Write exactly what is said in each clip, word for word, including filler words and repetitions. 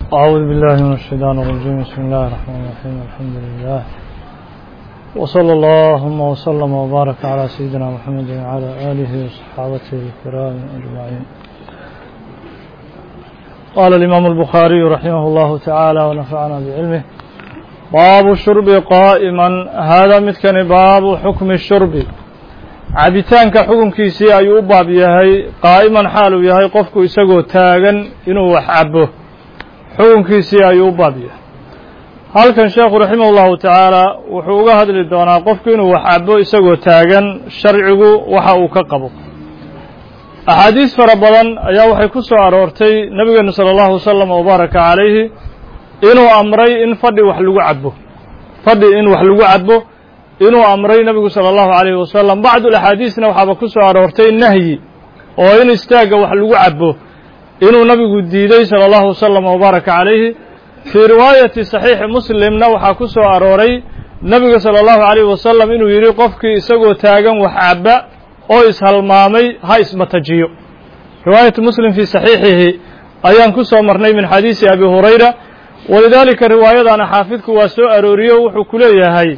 أعوذ بالله من الشيطان الرجيم. بسم الله الرحمن الرحيم. الحمد لله وصلى اللهم وسلم وبارك على سيدنا محمد وعلى آله وصحابته الكرام أجمعين. قال الإمام البخاري رحمه الله تعالى ونفعنا بعلمه: باب الشرب قائما. هذا مثل باب حكم الشرب. cabitaanka xukunkiisii ayuu u baab yahay qaa'iman xaaluu yahay qofku isagoo taagan inuu wax cabo xukunkiisii ayuu u baab yahay. halkan sheekhu raximahullahu tacaala wuxuu uga hadli doonaa qofku inuu wax cabo isagoo taagan sharcigu waxa uu ka qabo. axaadiis fara badan ayaa waxay ku soo aroortay nabigeenu sala allahu wasalam wabaaraka calayhi inuu amray in fadhi wax lagu cabo fadhi in wax lagu cabo inuu amray nabigu sala allahu calayhi wasalam. bacdu axaadiisna waxaaba ku soo aroortay nahyi oo in istaagga wax lagu cabo inuu nabigu diiday sala allahu wasalam wabaaraka calayhi. fii riwaayati saxiixi muslimna waxaa ku soo arooray nabiga sala allahu calayhi wasalam inuu yidhi qofkii isagoo taagan wax caba oo ishalmaamay ha ismatajiyo. riwaayatu muslim fii saxiixihi ayaan ku soo marnay min xadiisi abi hurayra. walidaalika riwaayadana xaafidku waa soo arooriyo wuxuu ku leeyahay: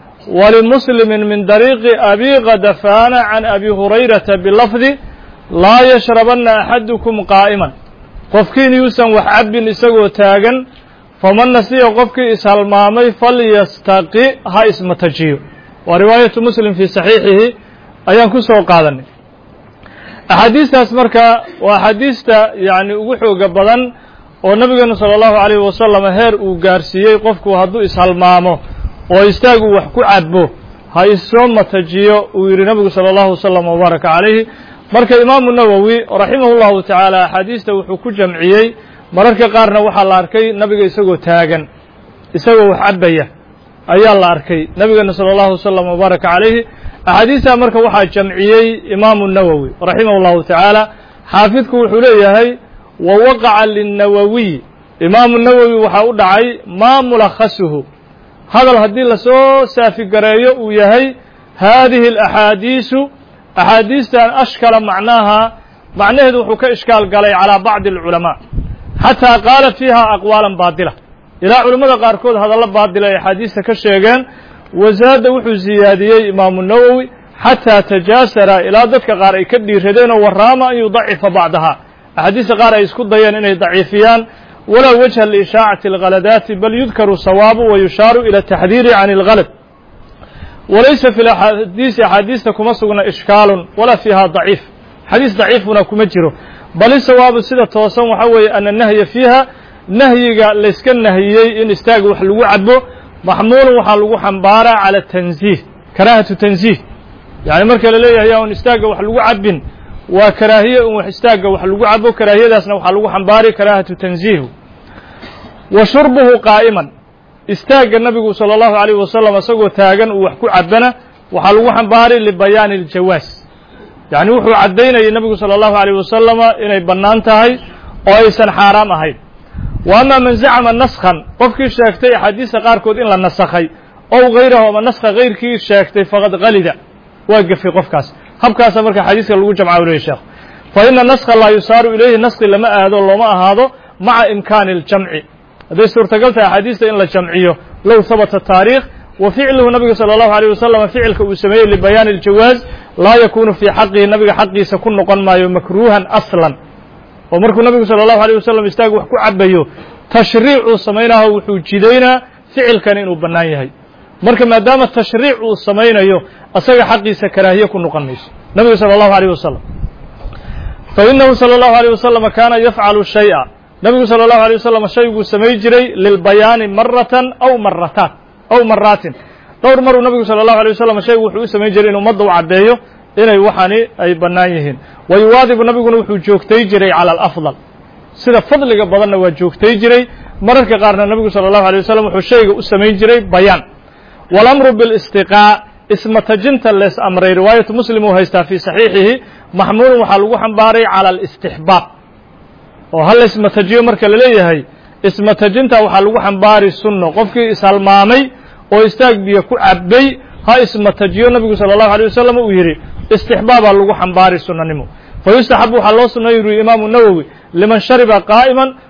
ولمسلم من طريق أبي غدفان عن أبي هريرة بلفظ لا يشربن أحدكم قائما. qofkiin yuusan wax cabin isagoo taagan, faman nasiya qofkii ishalmaamay falyastaqi ha ismatajiyo. waa riwaayatu muslim fii saxiixihi ayaan ku soo qaadanay. axaadiistaas marka waa axaadiista yacni ugu xooga badan oo nabigeenu sala allahu calayhi wasalam heer uu gaarsiiyey qofku hadduu ishalmaamo oo istaagu wax ku cabo ha isoo matajiyo uu yidhi nabigu sala allahu wasalam wabaaraka calayhi. marka imaamu nawowi raximahu llahu tacaala axaadiista wuxuu ku jamciyey mararka qaarna waxaa la arkay nabiga isagoo taagan isagoo wax cabaya ayaa la arkay nabigeena sala allahu wasalam wabaaraka calayhi. axaadiistaa marka waxaa jamciyey imaamu nawowi raximahu llahu tacaala. xaafidku wuxuu leeyahay: wa waqaca linnawowiy. imaamu nawowi waxaa u dhacay maa mulakhasuhu hadal haddii lasoo saafigareeyo uu yahay haadihi alaxaadiisu axaadiistan ashkala macnaaha macnaheedu wuxuu ka ishkaal galay calaa bacdi alculamaa xataa qaala fiiha aqwaalan baadila ilaa culammada qaarkood hadallo baadila ay axaadiista ka sheegeen. wasaada wuxuu siyaadiyey imaamu nawowi xataa tajaasara ilaa dadka qaar ay ka dhiiradeen oo waraama an yudacifa bacdaha axaadiista qaar ay isku dayeen inay daciifiyaan. ولا وجه لإشاعة الغلدات بل يذكر صواب ويشار إلى التحذير عن الغلد. وليس في الحديث حديث كما سقنا إشكال ولا فيها ضعيف حديث ضعيف هنا كما جرو بل الصواب السيدة توصم وحوي أن النهي فيها نهي ليس كالنهي إن استاق وحلو عبه محمول وحلو حنبارة على التنزيه كراهة تنزيه يعني مركا لليه هي أن استاق وحلو عب وكراهية وحستاق وحلو عبه كراهية داسنا وحلو حنبارة كراهة تنزيه. وشربه قائما استاج النبي صلى الله عليه وسلم اسagoo taagan uu wax ku cabana waxa lagu xambaari libayaan aljawaas yani wuxuu cadeynayay nabigu صلى الله عليه وسلم inay banaan tahay oo aysan xaraam ahayn. wama man zacama naskhan qofkii sheegtay xadiis qaarkood in la nasakhay oo غيره ma naskha غيرkii sheegtay faqad qalida waa gafi qofkaas habkaas marka xadiiska lagu jamcaa weeyay sheekh. fa inna naskha la yusaru ilayhi naskhi lama aado looma ahaado maca imkaani aljamci hadday suurtagal tahay axaadiista in la jamciyo low habata taariikh wa ficluhu nabiga sala allahu alayh wasalam ficilka uu sameeyey libayaani aljawaaz laa yakunu fii xaqihi nabiga xaqiisa ku noqon maayo makruuhan aslan. oo markuu nabigu sala allahu alayh wasalam istaag wax ku cabayo tashriicuu samaynaho wuxuu jidaynaa ficilkani inuu bannaan yahay. marka maadaama tashriic uu samaynayo asaga xaqiisa karaahiye ku noqon mayso nabiga sala allahu alayh wasalam. fa inahu sala allahu alayh wasalam kaana yafcalu shay'a nabigu sala allahu alay wasalam shayguu samay jiray lilbayaani maratan aw marataan aw maraatin dhowr maruu nabigu sala allahu alay wasalam shaygu wuxuu u samayn jiray in ummadda u caddeeyo inay waxani ay bannaan yihiin. wa yuwaadibu nabiguna wuxuu joogtay jiray cala alafdal sida fadliga badanna waa joogtay jiray. mararka qaarna nabigu sala allahu alay wasalam wuxuu shayga u samayn jiray bayaan. walamru bilistiqaa ismatajinta lees amray riwaayatu muslim uu haystaa fii saxiixihi maxmuulun waxaa lagu xambaaray cala alistixbaab oo hal ismatajiyo marka la leeyahay ismatajinta waxaa lagu xambaari sunno qofkii ishalmaamay oo istaag biyo ku cabay ha ismatajiyo nabigu sala allahu alay wasalam uu yidhi istixbaabaa lagu xambaari sunnanimo. fayustaxabu waxaa loo sunneeyo yuri imaamu nawowi liman shariba qaa'iman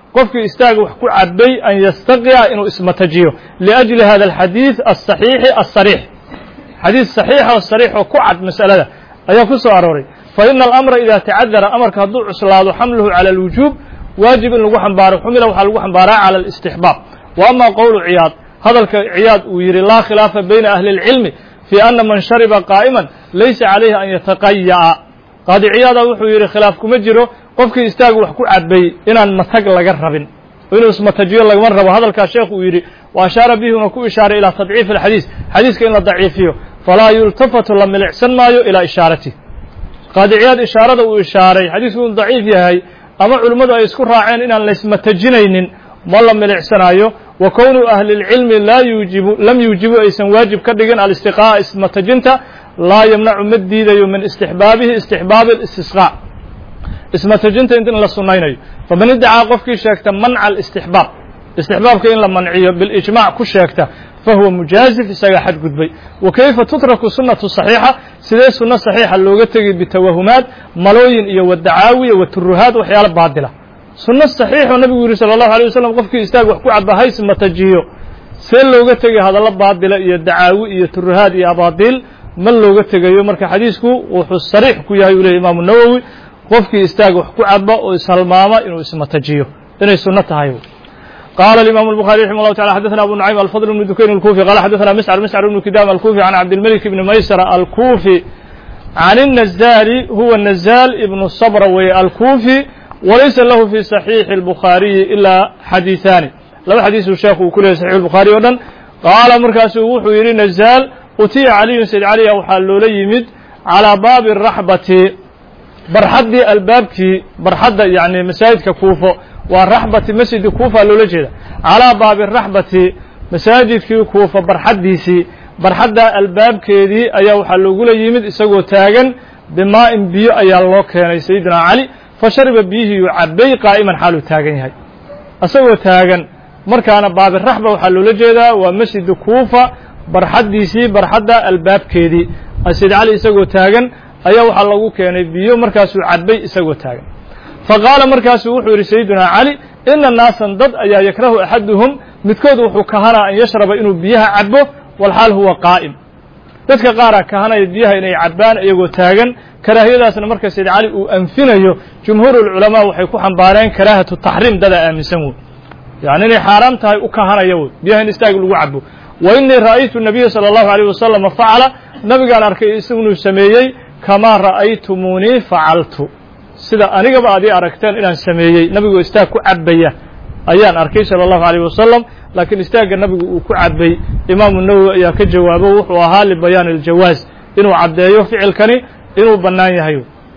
qofkii istaaga wax ku cabay an yastaqiya inuu ismatajiyo liajli hada alxadiid aلصaxiixi aلsariix xadiid saxiixa oo sariix oo ku cad mas'alada ayaa ku soo arooray faina alamra ida tacadara amarka hadduu cuslaado xamluhu cala alwujuub waajib in lagu xambaaro xumila waxaa lagu xambaaraa cala alistixbaab wa ama qowlu ciyaad hadalka ciyaad uu yidhi laa khilaafa bayna ahli اlcilmi fii ana man shariba qaa'iman laysa calayhi an yataqaya'a qaadi ciyaada wuxuu yidhi khilaaf kuma jiro qofkii istaagu wax ku cabay inaan matag laga rabin oo inuu ismatajiyo lagama rabo hadalkaa sheekhu uu yidhi wa ashaara bihi una ku ishaaray ilaa tadciifi alxadiis xadiiska in la daciifiyo falaa yultafatu la milicsan maayo ilaa ishaarati qaadi ciyaad ishaarada uu ishaaray xadiisku inuu daciif yahay ama culimmadu ay isku raaceen inaan la ismatajinaynin ma la milicsanayo wa kownu ahli اlcilmi laa yuujibu lam yuujibu aysan waajib ka dhigin alistiqaa'a ismatajinta laa yamnacu ma diidayo min istixbaabihi istixbaabi اlistisqaa ismatajinta in la sunnaynayo faman iddacaa qofkii sheegta manca alistixbaab istixbaabka in la manciyo bilijmaac ku sheegta fahuwa mujaazif isagaa xadgudbay wa kayfa tutraku sunnatu صaxiixa sidee sunno saxiixa looga tegay bitawahumaad malooyin iyo wadacaawiya waturuhaad waxyaalo baadila sunno saxiixoo nabigu yidhi salى الlahu عalيه wasalam qofkii istaag wax ku caba ha ismatajiyo see looga tegay hadallo baadila iyo dacaawi iyo turuhaad iyo abaadiil ma looga tegayo marka xadiisku wuxuu sariix ku yahay uu lehy imaamu nawowi qofkii istaag wax ku caba oo ishalmaama inuu ismatajiyo inay sunno tahay قال الإمام البخاري رحمه الله تعالى حدثنا أبو نعيم الفضل بن دكين الكوفي قال حدثنا مسعر مسعر بن كدام الكوفي عن عبد الملك بن ميسر الكوفي عن النزال هو النزال ابن الصبر والكوفي وليس له في صحيح البخاري إلا حديثان لو حديث الشيخ وكله صحيح البخاري ودن قال مركز وحو يري نزال أتي علي سيد علي أو حلو ليمد على باب الرحبة برحد البابكي برحد يعني مساجد كوفة ورحبة مسجد كوفة لولا جدا على باب الرحبة مساجد كوفة برحديسي برحد الباب كيدي أيا وحلو قول يمد إساقو تاغن بماء بيو أيا الله كان سيدنا علي فشرب بيه يعبي قائما حالو تاغن هاي أساقو تاغن مركان باب الرحبة وحلو لجدا ومسجد كوفة برحديسي برحد الباب كيدي السيد علي إساقو تاغن أيا وحلو كان بيو مركاسو عبي إساقو تاغن فقال مركاس وحوري سيدنا علي إن الناس ضد أيا يكره أحدهم متكود وحو كهنا أن يشرب إنه بيها عبه والحال هو قائم ذاتك قارا كهنا يبيها إنه عبان أيقو تاغن كراهية داسنا مركز سيد علي وأنفنه جمهور العلماء وحيكو حنبارين كراهة التحريم دادا آمن سمو يعني إنه حرام تهي وكهنا يود بيها نستاقل وعبه وإني رأيت النبي صلى الله عليه وسلم فعل نبي قال أركي اسمه سميي كما رأيتموني فعلت sida anigaba adii aragteen inaan sameeyey nabigu istaag ku cabaya ayaan arkay sala allahu alayh wasalam laakiin istaagga nabigu uu ku cabay imaamu nawowi ayaa ka jawaabo wuxuu ahaa libayaan aljawaaz inuu caddeeyo ficilkani inuu bannaan yahay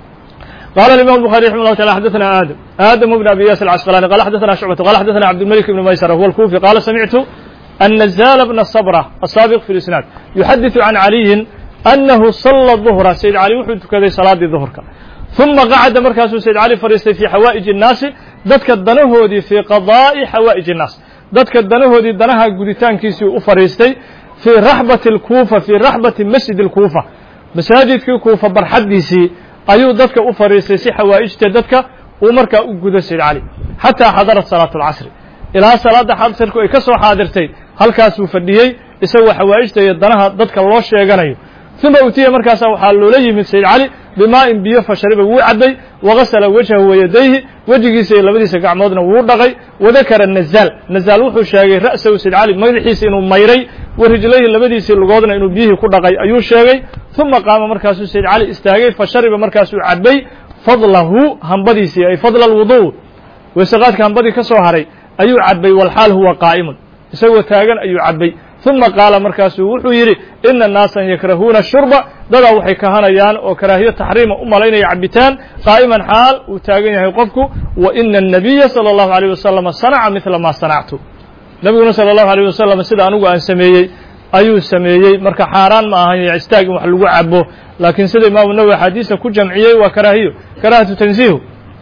قال الإمام البخاري رحمه الله تعالى حدثنا آدم آدم بن أبي ياس العسقلاني قال حدثنا شعبة قال حدثنا عبد الملك بن ميسرة هو الكوفي قال سمعت النزال بن الصبرة السابق في الإسناد يحدث عن علي أنه صلى الظهر سيد علي وحد كذا صلاة الظهر ثم قعد مركز سيد علي فريستي في حوائج الناس ددك الدنهودي في قضاء حوائج الناس ددك الدنهودي دنها قدتان كيسي أفريستي في رحبة الكوفة في رحبة مسجد الكوفة مساجد الكوفة برحديسي أيو ددك أفريستي سي حوائج ددك ومركا أقود سيد علي حتى حضرت صلاة العصر إلى صلاة حضرتك إكسو حاضرتين هل كاسو فديي يسوي حوائج دنها ددك الله شيغانيو ثم أتي مركز وحالو لي من سيد علي بماء بيو فشرب وعدي وغسل وجهه ويديه وجهيسي لبديسا قعمودنا وودغاي وذكر النزال نزال وحو شاغي رأسه سيد علي مدخيسا انو ميري ورجليه لبديسا لغودنا انو بيه كدغاي ايو شاغي ثم قام مركز سيد علي استاغي فشرب مركز عدي فضله همبديسي اي فضل الوضوء وسقاتك همبدي كسو هري ايو عدي والحال هو قائم يسوي تاغن ايو عدي ثم قال مركز وحو يري إن الناس يكرهون الشرب دادا وحي كهانيان وكراهية تحريم أم علينا يعبتان قائما حال وتاغين يقفكو وإن النبي صلى الله عليه وسلم صنع مثل ما صنعته نبينا صلى الله عليه وسلم سيدا أنوغا أن سميي أيو سميي مركا حاران ما هي يستاق وحلقوا عبو لكن سيدا إمام النووي حديثة كو جمعيي وكراهية كراهة تنزيه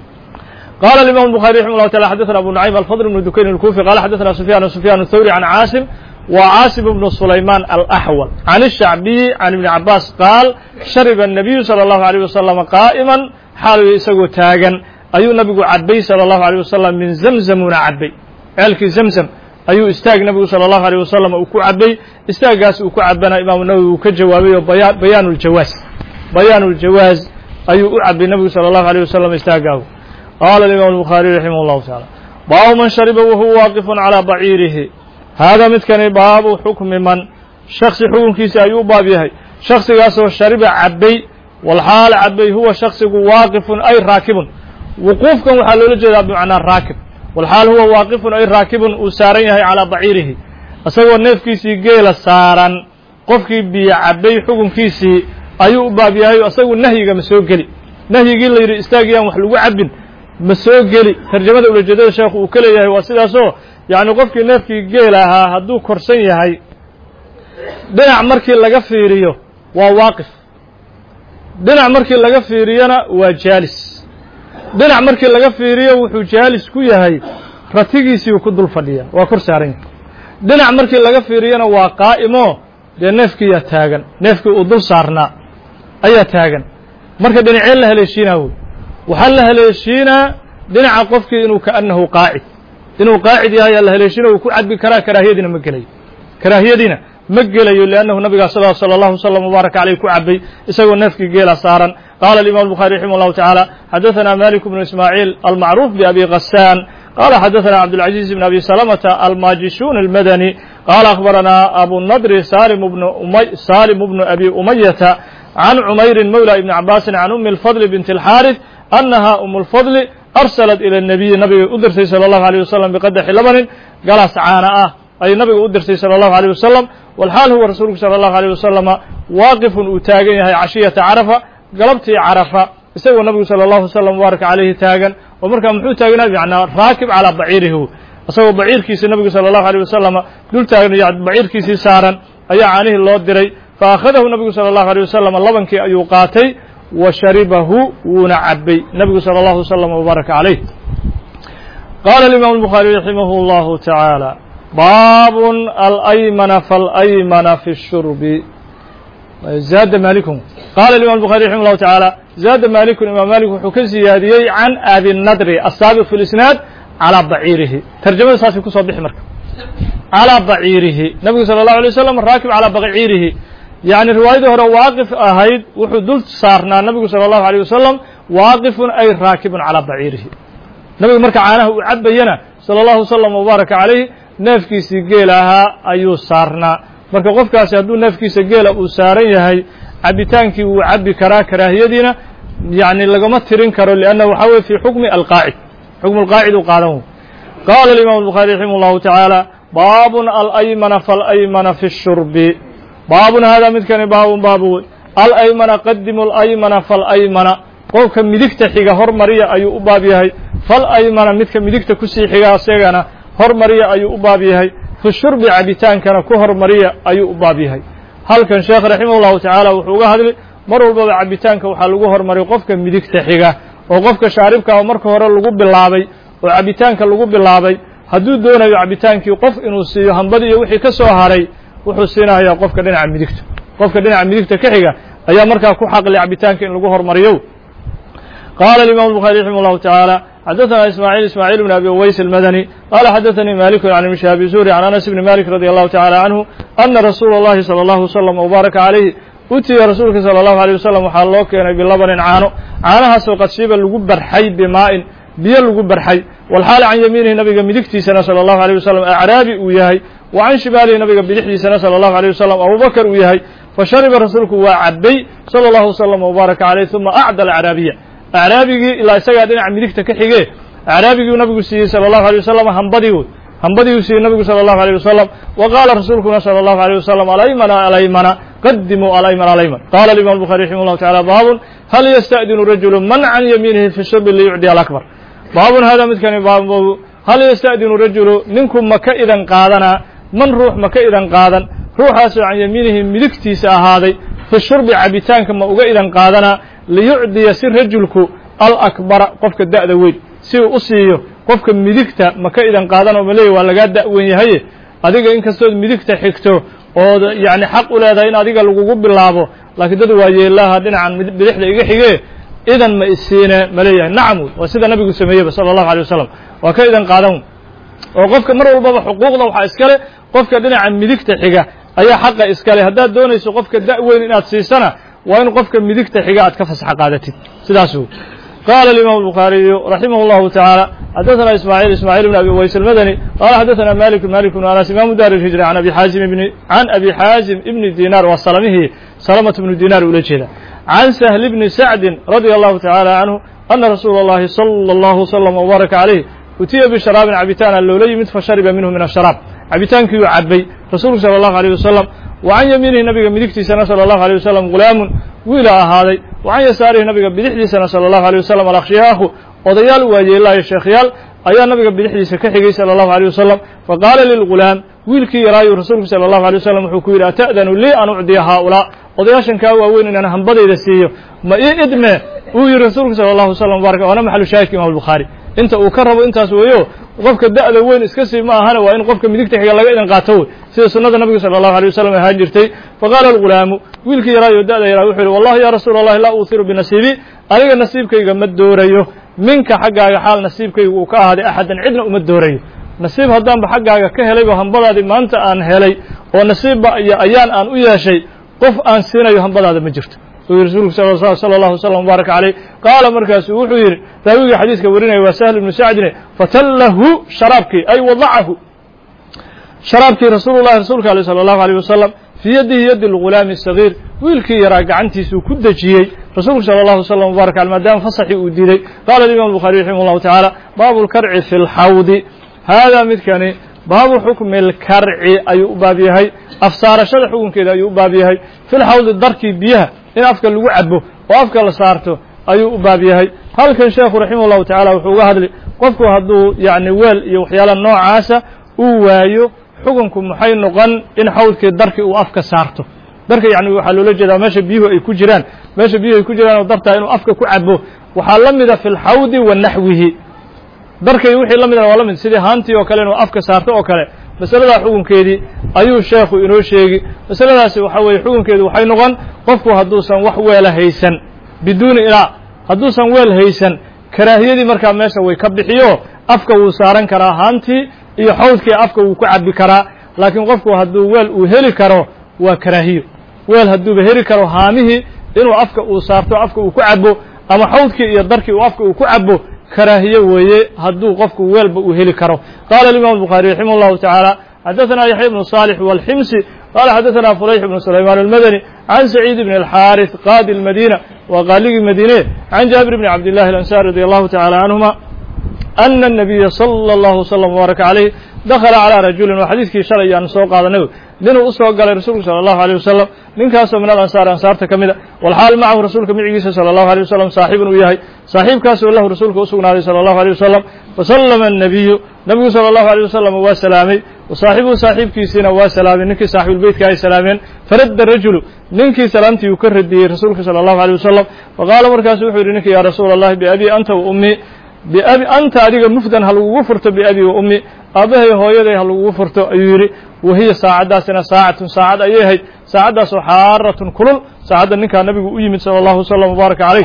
قال الإمام البخاري رحمه الله تعالى حدثنا أبو نعيم الفضل بن دكين الكوفي قال حدثنا سفيان سفيان الثوري عن عاصم وعاصم بن سليمان الأحول عن الشعبي عن ابن عباس قال شرب النبي صلى الله عليه وسلم قائما حال يسقو تاغا ayuu nabigu cabbay sala allahu alayh wasalam min zamzamuuna cabbay ceelkii zamzam ayuu istaag nabigu sala allahu alayh wasalam uu ku cabbay istaaggaas uu ku cabbana imaamu nawowi uu ka jawaabay oo baya bayaanuuljawaaz bayaanuuljawaaz ayuu u cabbay nabigu sala allahu alayh wasalam istaaggaahu qaala alimaamu albukhaariy raximah llahu tacaala baabu man shariba wahuwa waaqifun calaa baciirihi haadaa midkani baabu xukmi man shaksi xukunkiisa ayuu u baab yahay shaksigaasoo shariba cabbay walxaal cabbay huwa shaksigu waaqifun ay raakibun wuquufkan waxaa loola jeedaa bimacnaa raakib walxaal huwa waaqifun ay raakibun uu saaran yahay calaa baciirihi isagoo neefkiisii geela saaran qofkii biyo cabbay xukunkiisii ayuu u baab yahay isagu nahyiga ma soo geli nahyigii la yidhi istaagiyaan wax lagu cabbin ma soo geli tarjamada ulajeedada sheekhu uu ka leeyahay waa sidaasoo yacni qofkii neefkii geel ahaa hadduu korsan yahay dhinac markii laga fiiriyo waa waaqif dhinac markii laga fiiriyona waa jaalis dhinac markii laga fiiriyo wuxuu jaalis ku yahay ratigiisii ku dul fadhiya waa kor saaran yahay dhinac markii laga fiiriyona waa qaa'imo dee neefkiiyaa taagan neefkii uu dul saarnaa ayaa taagan marka dhinaceen la haleeshiinaa wey waxaa la haleeshiinaa dhinaca qofkii inuu kaannahu qaacid inuu qaacid yahay aa la haleeshiina uu ku cadbi karaa karaahiyadiina ma gelayo karaahiyadiina ma gelayo liannahu nabiga sala allahu wasalam mubaaraka caleyh ku cabbay isagoo neefkii geela saaran qaala alimam albukhari raximah allahu tacaala xadaثana malik bnu ismaaciil almacruuf biabi gasaan qala xadaثana cabdاlcaziiz bn abi salamata almajishun almadani qala akhbarana abu nadri salim bnu salim bnu abi umayata can cumayrin mawla ibni cabaasin can umi اlfadl bint اlxaariث annaha um اlfadli arsalat ila الnabiyi nabiga u dirtay salى اllahu alيyه wasalam biqadaxi labanin galaas caana ah ayay nabiga u dirtay salى اllahu alيyه wasalam walxaal huwa rasuulku salى اllahu alيyه wasalama waaqifun uu taagan yahay cashiyata carafa galabtii carafa isagoo nabigu salى اllahu wasalam mubaaraka calayhi taagan oo markaa muxuu taaganaa macnaa raakib calaa baciirihi isagoo baciirkiisii nabigu salى اllahu alيyه wasalama dul taagan baciirkiisii saaran ayaa caanihii loo diray fa akhadahu nabigu salى اllahu alيyه wasalam labankii ayuu qaatay wa sharibahu wuuna cabbay nabigu salى اllahu wasalam mubaaraka calayh qaala alimaamu albukhaariy raximah اllahu tacaala baabun alaymana faalaymana fi الshurbi zaada malikun qaala alimam الbukhari raximah اllahu tacaala zaada malikun imaam malik wuxuu ka siyaadiyey can abi nadri asaabiq fi lisnaad calaa baciirihi tarjamada saasay kusoo bixi marka calaa baciirihi nabigu sala اllahu alay wasalam raakib calaa baciirihi yacni riwaayadii hore waaqif ahayd wuxuu dul saarnaa nabigu salى اllahu alيyه wasalam waaqifun ay raakibun calaa baciirihi nabigu marka caanaha uu cabbayana salى اllahu wasalam mubaaraka calayh neefkiisii geela ahaa ayuu saarnaa marka qofkaasi hadduu neefkiisa geela uu saaran yahay cabbitaankii wuu cabbi karaa karaahiyadiina yacni lagama tirin karo lianna waxaa weye fii xukmi alqaacid xukmu alqaacid uu qaadan wey qaala alimam الbukhari raximah اllahu tacaala baabun alaymana faalaymana fi الshurbi baabun haadaa midkani baabun baabu wey alaymana qadimu alaymana faalaymana qofka midigta xiga hormariya ayuu u baab yahay falaymana midka midigta kusii xiga isagana hormariya ayuu u baab yahay fi shurbi cabitaankana ku hormariya ayuu u baab yahay halkan sheekh raximah اllahu tacaala wuxuu uga hadli mar walbaba cabitaanka waxaa lagu hormariy qofka midigta xiga oo qofka shaaribka oo marka hore lagu bilaabay oo cabitaanka lagu bilaabay hadduu doonayo cabitaankii qof inuu siiyo hambadii iyo wixii ka soo haray wuxuu siinayaa qofka dhinaca midigta qofka dhinaca midigta ka xiga ayaa markaa ku xaqli cabitaanka in lagu hormariyo qaala alimam الbukhari raximah اllahu tacaala xadaثana ismaaعiil ismaaعiil bn abi uways almadani qala xadaثanii maliku can ibn shihaabi zuhri can anas bni malik radi allahu tacala canhu ana rasuula اllahi salى اllahu wasalam mubaaraka calayhi utiya rasuulka salى اllahu alيه wasalam waxaa loo keenay bilabanin caano caanahaasoo qadsiiba lagu barxay bimaa'in biyo lagu barxay walxaal can yamiinihi nabiga midigtiisana salى اllahu alيه wasalam acraabi uu yahay wa can shimaalihi nabiga bidixdiisana salى اllahu alيه wasalam abubakar uu yahay fashariba rasuulku waa cabbay salى اllahu wasalam mubaaraka calayh uma acda acraabiya acraabigii ilaa isagaa dhinaca midigta ka xigee acraabigii nabigu siiyey salى اllahu alيه wasalam hambadii wey hambadii uu siiyey nabigu salى اllahu alيه wasalam wa qaala rasuulkuna salى اllahu alيه wasalam alaymana alaymana qadimuu alayman alayman qala alimam الbukhari raximah اllahu tacala baabun hal yasta'dinu rajulu man can yamiinihi fi shurbi liyucdiya alakbar baabun hada midkani baabu hal yasta'dinu rajulu ninku ma ka idan qaadanaa man ruux ma ka idan qaadan ruuxaasoo can yamiinihi midigtiisa ahaaday fi shurbi cabitaanka ma uga idan qaadanaa liyucdiya si rajulku alakbara qofka da'da weyn si uu u siiyo qofka midigta ma ka idan qaadan oo ma leeyahy waa lagaa da'wen yahaye adiga inkastood midigta xigto ood yacni xaq u leedahay in adiga lagugu bilaabo laakiin dad waa yeelaha dhinacan bidixda iga xigee idan ma isiine ma leeyahay nacam waa sida nabigu sameeyeyba sala allahu alay wasalam waa ka idan qaadan oo qofka mar walbaba xuquuqda waxaa iskale qofka dhinaca midigta xiga ayaa xaqa iskale haddaad doonayso qofka da' weyn inaad siisana waa in qofka midigta xiga aad ka fasax qaadatid sidaas wey قال الإمام البخاري رحمه الله تعالى حدثنا إسماعيل إسماعيل بن أبي ويس المدني قال حدثنا مالك مالك بن أنس إمام دار الهجرة عن أبي حازم بن عن أبي حازم بن دينار وسلمه سلمة بن دينار ولجهده عن سهل بن سعد رضي الله تعالى عنه أن رسول الله صلى الله وسلم وبارك عليه أتي بشراب عبتان اللولي مت فشرب منه من الشراب عبتان كيو عبي رسول صلى الله عليه وسلم وعن يمينه نبي بدحدي سنة صلى الله عليه وسلم غلام ويلا هذا وعن يساره نبي بدحدي سنة صلى الله عليه وسلم الأخشياخ وضيال واجي الله الشيخيال أيا نبي بدحدي سكحي صلى الله عليه وسلم فقال للغلام ويلكي راي رسول صلى الله عليه وسلم حكوير أتأذن لي أن أعطي هؤلاء وضياشن كاوا وين أن أنا هنبضي للسيو ما إدمه وي رسول صلى الله عليه وسلم بارك وأنا محل شاهد إمام البخاري أنت وكرب أنت سويو qofka da'da weyn iska sii ma ahana waa in qofka midigta xiga laga idan qaato sida sunnada nabiga sallallahu alayhi wasallam ahaan jirtay faqala al-ghulaam wiilkii yaraayo da'da yaraa wuxuu yiri wallahi ya rasuulallah la usiru bi nasibi aniga nasiibkayga ma doorayo minka xaggaaga xaal nasiibkaygu uu ka ahaaday axadan cidna uma doorayo nasiib haddaan ba xaggaaga ka helay ba hambadaadi maanta aan helay oo nasiibba iyo ayaan aan u yeeshay qof aan siinayo hambadaada ma jirto rasuulku صلى الله وسلم وبارك عليه قال مركز wuxuu yiri raawiga xadiiska warinaya waa Sahl ibn Sa'd fatallahu sharabki ay wadacahu sharabki rasuulullah rasuulka صلى الله عليه وسلم في يده يد الغلام الصغير wiilkii yaraa gacantiisu ku dajiyay rasuulku صلى الله عليه وسلم وبارك عليه maadaama fasaxi uu diiday قال الإمام البخاري رحمه الله تعالى باب الكرع في الحوض هذا midkani باب حكم الكرع أي باب yahay afsaarashada xukunkeeda ayuu baab yahay في الحوض darkii biyaha in afka lagu cabo oo afka la saarto ayuu u baab yahay halkan sheekhu raximahullahu tacaala wuxuu uga hadlay qofku hadduu yacni weel iyo waxyaala noocaasa uu waayo xukunku maxay noqon in xawdkii darkii uu afka saarto darka yacni waxaa loola jeedaa meesha biyuhu ay ku jiraan meesha biyuhu ay ku jiraan oo dartaa inuu afka ku cabo waxaa la mida fi lxawdi wa naxwihi darkay wixii la midana waa la mid sidii haantii oo kale inuu afka saarto oo kale masaladaa xukunkeedii ayuu sheekhu inoo sheegi masaladaasi waxa weeye xukunkeedu waxay noqon qofku hadduusan wax weela haysan biduuni ilaa hadduusan weel haysan karaahiyadii markaa meesha way ka bixiyo afka wuu saaran karaa haantii iyo xawdkii afka wuu ku cabbi karaa laakiin qofku hadduu weel uu heli karo waa karaahiyo weel hadduuba heli karo haamihii inuu afka uu saarto afka uu ku cabbo ama xawdkii iyo darkii uu afka uu ku cabbo كراهية ويه هدو قفك ويلب وهلي كرو قال الإمام البخاري رحمه الله تعالى حدثنا يحيى بن صالح والحمصي قال حدثنا فريح بن سليمان المدني عن سعيد بن الحارث قاضي المدينة وقالي المدينة عن جابر بن عبد الله الأنصاري رضي الله تعالى عنهما أن النبي صلى الله وسلم وبارك عليه دخل على رجل وحديث كي شرعي عن سوق هذا النبي لأنه أسوق قال رسول صلى الله عليه وسلم من كاسو من الأنصار أنصار تكمدة والحال معه رسولك من عيسى صلى الله عليه وسلم صاحب وياهي صاحب كاسو الله رسولك أسوقنا عليه صلى الله عليه وسلم فسلم النبي نبي صلى الله عليه وسلم وسلامي وصاحبه صاحب كيسين وسلامي نكي صاحب البيت كاي سلامين فرد الرجل نكي سلامتي يكرر دي رسولك صلى الله عليه وسلم وقال مركاسو حوري يا رسول الله بأبي أنت وأمي بأبي أنت أديك مفدن هل وفرت بأبي وأمي أبيه هو يدي هل وفرت أيوري وهي ساعدة سنة ساعة ساعة أيهي ساعدة حارة كلل ساعدة نكا النبي أيمن صلى الله عليه وسلم وبارك عليه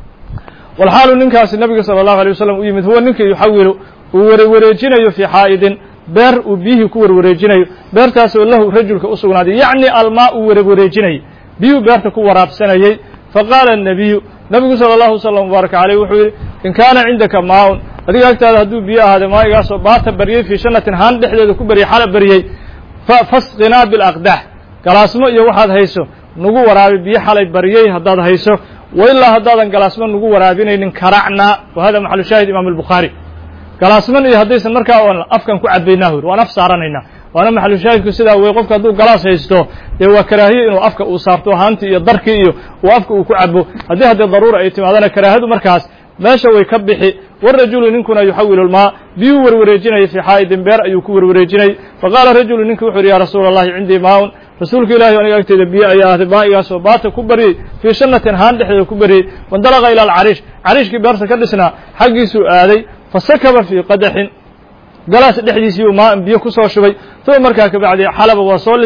والحال نكا النبي صلى الله عليه وسلم أيمن هو نكا يحول وروريجينيو في حائد بير وبيه كور وروريجينيو بير تاسو له رجل كأسونا دي يعني الماء وروريجيني بيو بير تكو وراب سنة فقال النبي نبي صلى الله عليه وسلم وبارك عليه وحول إن كان عندك ماء أديك أكتاد هدو بيا هذا ما يقاسو بات بريي في سنة هان دحدة كبري حالة بريي فاسقنا بالأقدح قلاسمو iyo waxaad hayso nagu waraabi biyo xalay bariyay hadaad hayso wayla hadaadan qalaasmo nagu waraabinaynin karacna wahada maxal shaahid imam al-bukhari qalaasman iyo hadaysan markaa oo afkan ku cabeynaa hor waan af saaranayna waana maxal shaahidku sida way qofka haduu galaas haysto ee waa karaahiyo inuu afka uu saarto haanti iyo darkii iyo uu afka uu ku cabo hadii hadii daruura ay timaadana karaahadu markaas meesha way ka bixi warajulu ninkuna yuhawilu almaa biyu warwareejinay fi haidin beer ayuu ku warwareejinay faqala rajulu ninku wuxuu ya rasuulallahi cindi maa'un rasuulka ilaahi aniga agteeda biyo ayaa ahday baa'igaas oo baata ku bariyay fi shannatin haan dhexdeeda ku bariyay wandalaqa ila al-arish arishkii beerta ka dhisnaa xaqiisu aaday fasakaba fi qadahin galaas dhexdiisii maa biyo ku soo shubay too markaa ka bacdi xalaba waa soo lisay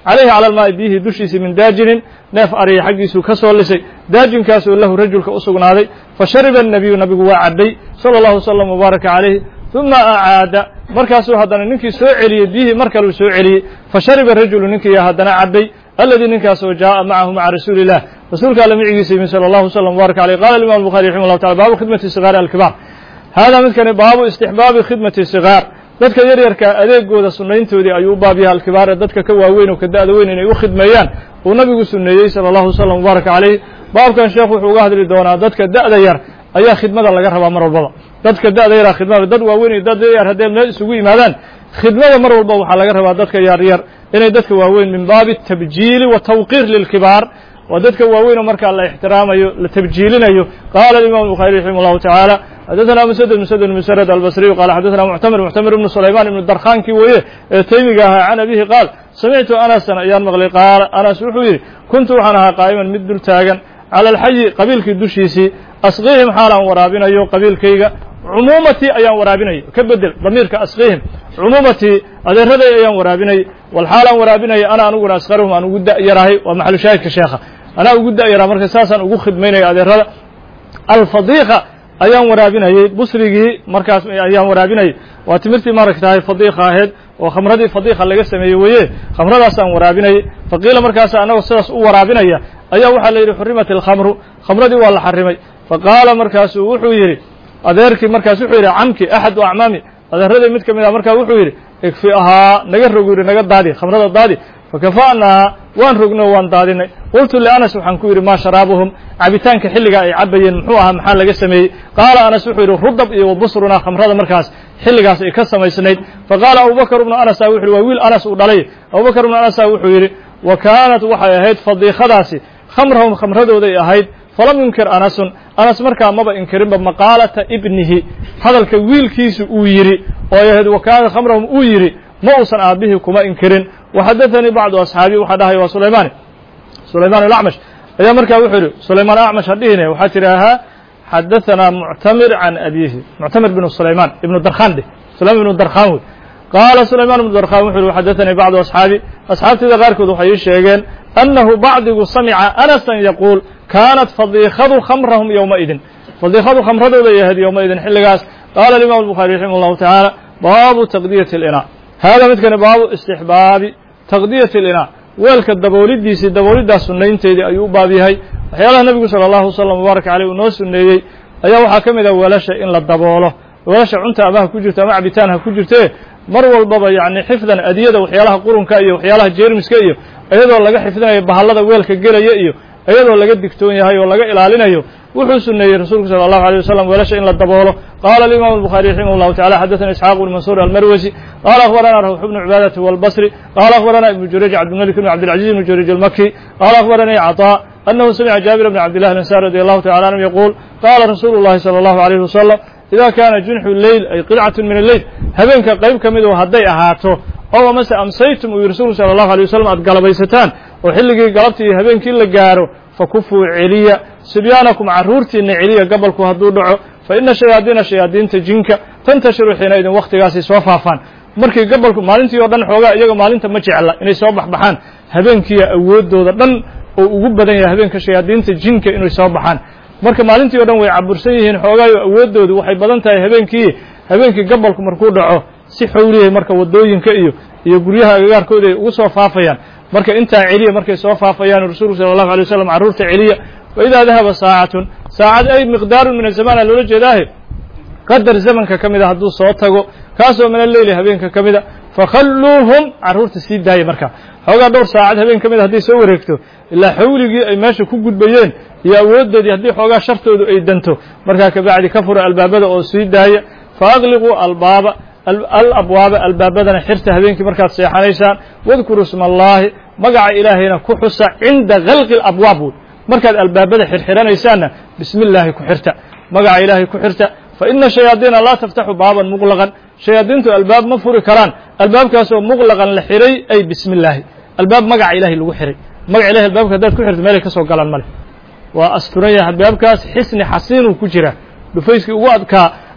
calayhi cala almaa'i biyihii dushiisii min daajinin neef ariya xaggiisuu ka soo lisay daajinkaasoo lahu rajulka u sugnaaday fa shariba annabiyu nabigu waa cabbay sala allahu wasalam wabaaraka calayhi uma acaada markaasuu haddana ninkii soo celiyey biyihii mar kaleu soo celiyey fa shariba rajulu ninkii haddana cabbay aladii ninkaasoo jaa'a macahu maca rasuuli illah rasuulka alla micigiisa yimi sala allahu wasalam wabaaraka calayh qala alimam albukhari raximah llahu tacala baabu khidmati sigaari alkibaar haadaa midkani baabu istixbaabi khidmati sigaar dadka yaryarka adeegooda sunnayntoodii ayuu u baab yahay alkibaare dadka ka waaweyn oo ka da'da weyn inay u khidmeeyaan uu nabigu sunneeyey sala allahu wasalam wabaaraka calayh baabkan sheekhu wuxuu uga hadli doonaa dadka da'da yar ayaa khidmada laga rabaa mar walbaba dadka da'da yaraa khidmada dad waaweyn iyo dad yar hadday meel isugu yimaadaan khidmada mar walba waxaa laga rabaa dadka yaryar inay dadka waaweyn min baabi tabjiili wa tawqiir lilkibaar waa dadka waaweyn oo markaa la ixtiraamayo la tabjiilinayo qaala alimam الbukhari raximah اllahu taعaalى xadaثna msdd msdd msrd albصriyu qala xadaثna muctamir muctamir ibnu sulayman ibnu darkhankii weeye ee taymiga ahaa can abihi qaal samictu anasan ayaan maqlay qaala anas wuxuu yidhi kuntu waxaan ahaa qaa'iman mid dul taagan cala alxayi qabiilkii dushiisii asqiihim xaal aan waraabinayo qabiilkayga cumuumatii ayaan waraabinay ka bedel damiirka asqiihim cumuumatii adeeraday ayaan waraabinay walxaal aan waraabinaya ana aniguna asqaruhum aan ugu da'yarahay waa maxalu shaahidka sheekha anaa ugu da'yaraa marka saasaan ugu khidmaynaya adeerada alfadiiqa ayaan waraabinayey busrigii markaas ayaan waraabinayay waa timirtii maaragtahay fadiiqa ahayd oo khamradii fadiiqa laga sameeyey weeye khamradaasaan waraabinayay faqiila markaasa annagoo sidaas u waraabinaya ayaa waxaa la yidhi xurimat alkhamru khamradii waa la xarimay faqaala markaasuu wuxuu yidhi adeerkii markaas wuxuu yidhi camki axadu acmaami adeeraday mid ka mid ah markaa wuxuu yidhi igfi ahaa naga rogu yidhi naga daadi khamrada daadi fakafa'naa waan rogno waan daadinay qultu lianas waxaan ku yidhi maa sharaabuhum cabitaanka xilligaa ay cabbayeen muxuu ahaa maxaa laga sameeyey qaala anas wuxuu yidhi rudab iyo wabusrunaa khamrada markaas xilligaas ay ka samaysnayd faqaala abubakr ibnu anasa wuxu yidhi waa wiil anas uu dhalay abubakr ibnu anasa wuxuu yidhi wa kaanat waxay ahayd fadiikhadaasi khamrahum khamradooday ahayd falam yunkir anasun anas markaa maba inkirinba maqaalata ibnihi hadalka wiilkiisu uu yidhi oo ay ahayd wa kaanat khamrahum uu yidhi ma uusan aabihii kuma inkirin waxadaثanii bacdu asxaabii waxaa dhahay waa sulaymaan sulaymaan alacmash ayaa markaa wuxuu yidhi sulaymaan acmash ha dhihine waxaa tidhaahaa xadaثanaa muctamir can abiihi muctamir bnu sulaymaan ibnu darkhan dheh sulayman ibnu darkhan wey qaala sulaymaan ibnu darkhan wuxu yhi xadaثanii bacdu asxaabi asxaabtayda qaarkood waxay ii sheegeen annahu bacdigu samica anasan yaquul kaanat fadiikhadu khamrahum yowmaidin fadiikhadu khamradooday ahayd yowmaidin xilligaas qaala alimam الbukhari raximah اllahu taعaalى baabu taqdiyati اlinaa haadaa midkani baabu istixbaabi taqdiyati اlinaa weelka daboolidiisii dabooliddaas sunnaynteedii ayuu u baab yahay waxyaalaha nebigu salى allahu wasalam wbaaraka caleyh uu noo sunneeyey ayaa waxaa ka mid ah weelasha in la daboolo weelasha cunta ama ha ku jirto ama cabitaan ha ku jirtee mar walbaba yacni xifdan adiyada waxyaalaha qurunka iyo waxyaalaha jeermiska iyo iyadoo laga xifdinayo bahallada weelka gelaya iyo iyadoo laga digtoon yahay oo laga ilaalinayo wuxuu suneeyey rasuulku salى الlahu عalيه wasalam weelasha in la daboolo qaala alimam الbukhari raximah اllahu taعala xadaثana isxaaq bn mansuur almarwasi qaala akhbarana rawx bnu cibaadati wاlbصri qaala akhbarana ibnu jurayj cabdilmalik bn cabdilcaziz ibn jurayj almaki qaala akhbaranii caطاء أنه سمع جابر بن عبد الله الأنصاري رضي الله تعالى عنه يقول قال رسول الله صلى الله عليه وسلم إذا كان جنح الليل أي قطعة من الليل habeenka qayb ka mid oo hadday ahaato oo mase amsaytum uu rasuulku sala allahu alay wasalam aad galabaysataan oo xilligii galabtii iyo habeenkii la gaaro fakufuu celiya sibyaanakum carruurtiinna celiya gabalku hadduu dhaco fa ina shayaadiina shayaadiinta jinka tantashiru xiina idin wakhtigaasay soo faafaan markii gabalku maalintii oo dhan xoogaa iyaga maalinta ma jecla inay soo baxbaxaan habeenkiiya awooddooda dhan oo ugu badan yahay habeenka shayaadiinta jinka inay soo baxaan marka maalintii o dhan way cabursan yihiin xoogaayo awooddoodu waxay badan tahay habeenkii habeenkii gabalku markuu dhaco si xowlihay marka waddooyinka iyo iyo guryaha agagaarkooda ay ugu soo faafayaan marka intaa celiya markay soo faafayaan rasuulku sala allahu alay wasalam carruurta celiya wa idaa dahaba saacatun saacad ay miqdaarun min azamana loola jeedaahe qadar zamanka ka mida hadduu soo tago kaasoo min alleyli habeenka ka mida fakhalluuhum carruurta sii daaya marka xoogaa dhowr saacad habeen ka mida hadday soo wareegto ilaa xawligii ay meesha ku gudbayeen iyo awooddoodii haddii xoogaa shartoodu ay danto markaa kabacdi ka fura albaabada oo sii daaya faaqliquu albaaba alabwaaba albaabadana xirta habeenkii markaad seexanaysaan wadkuruu isma allaahi magaca ilaahayna ku xusa cinda kalqi alabwaab wey markaad albaabada xirxiranaysaanna bismi illaahi ku xirta magaca ilaahay ku xirta fa ina shayaadiina laa taftaxu baaban muqlaqan shayaadiintu albaab ma furi karaan albaabkaasoo muqlaqan la xiray ay bismi illaahi albaab magaca ilahay lagu xiray magaca ilahay albaabka haddaad ku xirto meelay ka soo galaan male waa asturan yahay albaabkaas xisni xasiinuu ku jira dhufayskii ugu adkaa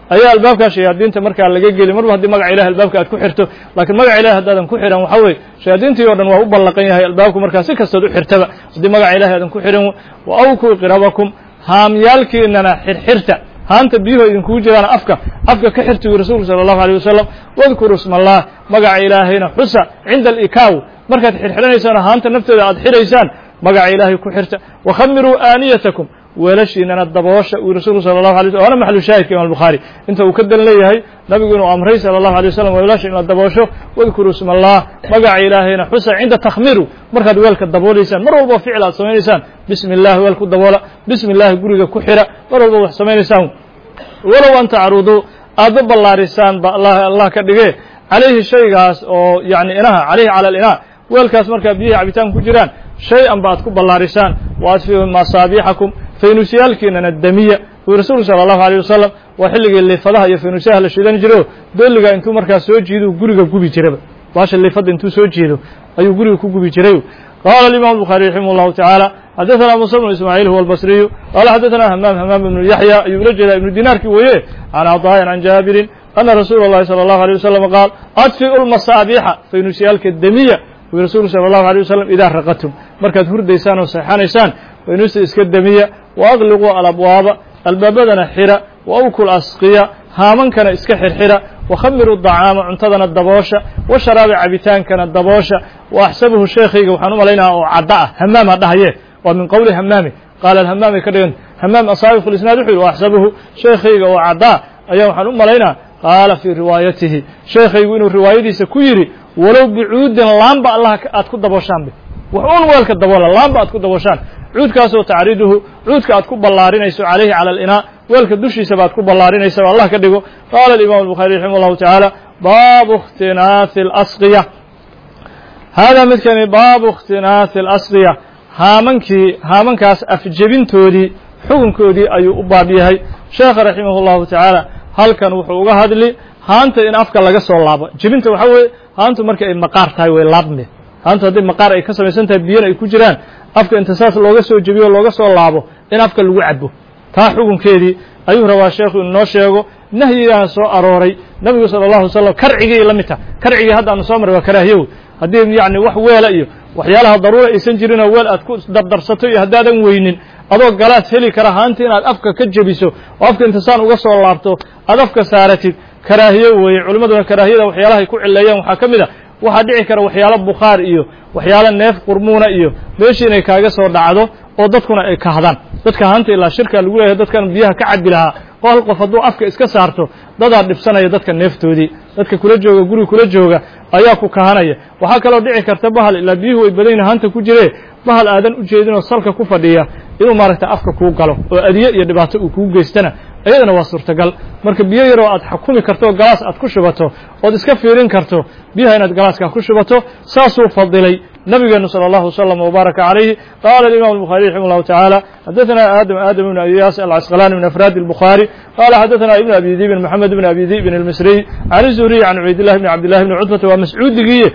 ayaa albaabka shayaadiinta markaa laga geli marba haddii magaca ilahay albaabka aad ku xirto laakiin magaca ilahay haddaadan ku xihan waxa weeye shayaadiintii oo dhan waa u ballaqan yahay albaabku markaa si kastood u xirtaba haddii magaca ilahay aadan ku xihan wa awkuu qirabakum haamyaalkiinana xirxirta haanta biyuhu idinkugu jiraan afka afka ka xirta wi rasuulku sala allahu alayh wasalam wadkuru isma allah magaca ilaahayna xusa cinda alikaaw markaad xirxiranaysaan haanta nafteeda aad xiraysaan magaca ilaahay ku xirta wakhamiruu aaniyatakum weelashiinana daboosha wi rasuulku sala allahu alay waslm waana maxalu shaahidka imam albukhaari inta uu ka dan leeyahay nabigu inuu amray sala allahu alay wasalam weelasha in la daboosho wadkuruu isma allah magaca ilaahayna xusa cinda takhmiru markaad weelka daboolaysaan mar walba ficil aad samaynaysaan bismi illahi weel ku daboola bismi illahi guriga ku xira mar walba wax samaynaysaan walow an tacruduu aadba ballaarisaan ba allah ka dhige calayhi shaygaas oo yani inaha calayhi cala alinaa weelkaas markaa biyihi cabitaan ku jiraan shay an ba aad ku ballaarisaan wa adfiu masaabiixakum faynuusyaalkiinana damiya wi rasuulku sala allahu alayh wasalam waa xilligii liifadaha iyo faynuusyaha la shidan jiro dooliga intuu markaa soo jiido guriga gubi jiraba baasha liifadda intuu soo jeedo ayuu guriga ku gubi jiray qaala alimam الbuخaariي raximah الlahu taعaalى xadaثana muسى بن ismaaعiil huwa الbصriyu qaala xadaثana hamaam hamaam ibnu yaxya ayuu ula jeedaa ibnu dinaarkii weeye can caطاءin can jaabirin ana rasuula الlahi salى الlahu عalيه wasalam qaal adfiu lmasaabiixa faynuusyaalka demiya wi rasuulku salى الlahu عalيه wasalam idaa raqatum markaad hurdaysaan oo seexanaysaan faynuusta iska demiya waaqliquu alabwaaba albaabadana xira waawkul asqiya haamankana iska xirxira wakhamiru dacaama cuntadana daboosha washaraabi cabitaankana daboosha wa axsabuhu sheekhayga waxaan u malaynaha oo cadda ah hamaam ha dhahaye waa min qowli hamaami qaala alhamaamay ka dhigan hamaam asaabiq lisnaad wuxuu yihi wa axsabuhu sheekhayga oo caddaa ayaa waxaan u malaynaa qaala fii riwaayatihi sheekhaygu inuu riwaayadiisa ku yidhi walow bicuudin laamba allah aad ku dabooshaanba wax uun weelka daboola laamba aad ku dabooshaan cuudkaasoo tacriiduhu cuudka aad ku ballaarinayso calayhi cala alinaa weelka dushiisaba aad ku ballaarinaysa o allah ka dhigo qaala alimam الbuخaariي raximah الlahu taعaalى baabu اkhtinaaثi اlasqiya haadaa midkani baabu اkhtinaaثi اlasqiya haamankii haamankaas afjebintoodii xukunkoodii ayuu u baab yahay sheekha raximah الlahu taعaalى halkan wuxuu uga hadli haanta in afka laga soo laabo jebinta waxaa weeye haantu marka ay maqaar tahay way laabme haantu haddii maqaar ay ka samaysan tahay biyana ay ku jiraan afka inta saas looga soo jebiyo o looga soo laabo in afka lagu cabo taa xukunkeedii ayuu rabaa sheekhu inoo sheego nahyigaan soo arooray nabigu sala allahu alay slam karcigii la mid taha karcigii hadda aanu soo marray waa karaahiyow haddii yacni wax weela iyo waxyaalaha daruura aysan jirinoo weel aad ku dardarsato iyo haddaadan weynin adoo galaad heli kara haanti inaad afka ka jebiso oo afka intasaan uga soo laabto aad afka saaratid karaahiyo weeye culimmaduna karaahiyada waxyaalahay ku cileeyaan waxaa ka mid a waxaa dhici kara waxyaalo bukhaar iyo waxyaalo neef qurmuuna iyo meeshii inay kaaga soo dhacdo oo dadkuna ay kahdaan dadka haanta ilaa shirka lagu leeyahay dadkan biyaha ka cabbi lahaa oo hal qof hadduu afka iska saarto dadaa dhibsanaya dadka neeftoodii dadka kula jooga guriga kula jooga ayaa ku kahanaya waxaa kaloo dhici karta bahal ilaa biyuhu way badanyna haanta ku jiree bahal aadan u jeedinoo salka ku fadhiya inuu maaragtay afka kuu galo oo adiye iyo dhibaato uu kuu geystana iyadana waa suurtagal marka biyo yaroo aad xukumi karto galaas aad ku shubato ood iska fiirin karto biyaha inaad galaaskaa ku shubato saasuu fadilay nabigeenu salى اllahu وsلم وbaaraka عalayhi qaala الimam الbuخaariي raximah الlahu taعaalى xadaثana aadam aadam ibn ayas alcasqalani min afraad الbuخaarي qala xadaثana ibn abi dibin moxamed ibn abi dibin الmisriy can الzuhriy can cubaydالlah bn cabdillahi bni cutbata waa mascuudigiiye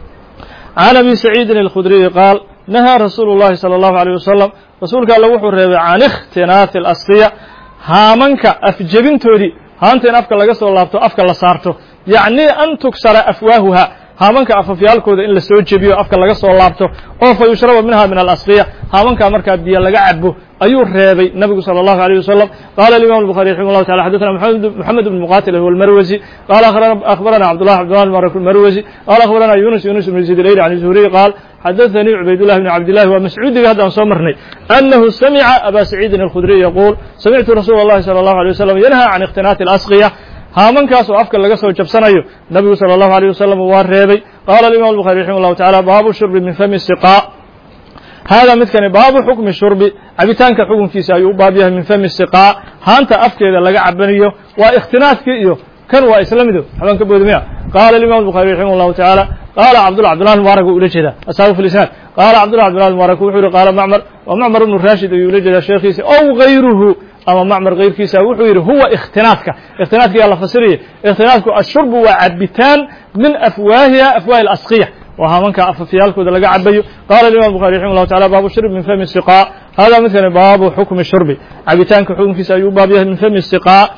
can abi saciidin الkhudriyi qaal nahaa rasuulu الlahi salى الlahu عalيه wasalam rasuulka alle wuxuu reebay can ikhtinaaثi اlasqiya haamanka afjebintoodii haanta in afka laga soo laabto afka la saarto yacni an tugsara afwaahuha haamanka afafyaalkooda in la soo jebiyo afka laga soo laabto oo fa yushraba minha min alasqiya haamankaa markaa biyo laga cabo ayuu reebay nabigu salى الlahu عalيه wasalam qala alimam الbuخaariي raximah الlahu taعala xadaثana moxamed bn muqatil huwa almarwasi qala akhbarana cabdullah cabdullah marwasi qala akhbarana yunus yunus ibn zayd alayli can zuhriy qaal xadaثanii cubaydالlah bn cabdillahi waa mascuudiga haddaan soo marnay annahu samica aba saciidin الkhudriy yaquul samictu rasuula الlahi salى الlahu عalيه wasalam yanha can ikhtinaaثi اlasqiya haamankaas oo afka laga soo jabsanayo nabigu salى الlahu عalيه wasalam waa reebay qaala alimam الbuخaariي raximah الlahu taعala baabu shurbi min fami siqaa haadaa midkani baabu xukmi shurbi cabitaanka xukunkiisa ayuu u baab yahay min fami siqaa haanta afkeeda laga cabanayo waa ikhtinaadkii iyo kan waa isla mido xabaan ka boodi miya qaala alimam الbuخaariي raximah الlahu taعala qaala cabdullah cabdullah mubaarak uu ula jeedaa asaabu fi lisnaad qaala cabdullah cabdullah mubaarak wuxuu yihi qaala macmar waa macmar ibnu rashid ayuu ula jeedaa sheekhiisa ow gayruhu ama macmar kayrkiisa wuxuu yidhi huwa ikhtinaadka ikhtinaadka yaa la fasiraya ikhtinaadku ashurbu waa cabitaan min afwaahiha afwaahi اlasqiya waa haamanka afafyaalkooda laga cabayo qala alimam الbuخaariي raximah الlahu taعala baabu shurbi min fami siqaa hada midkani baabu xukmi shurbi cabitaanka xukunkiisa ayuu u baab yahay min fami siqaa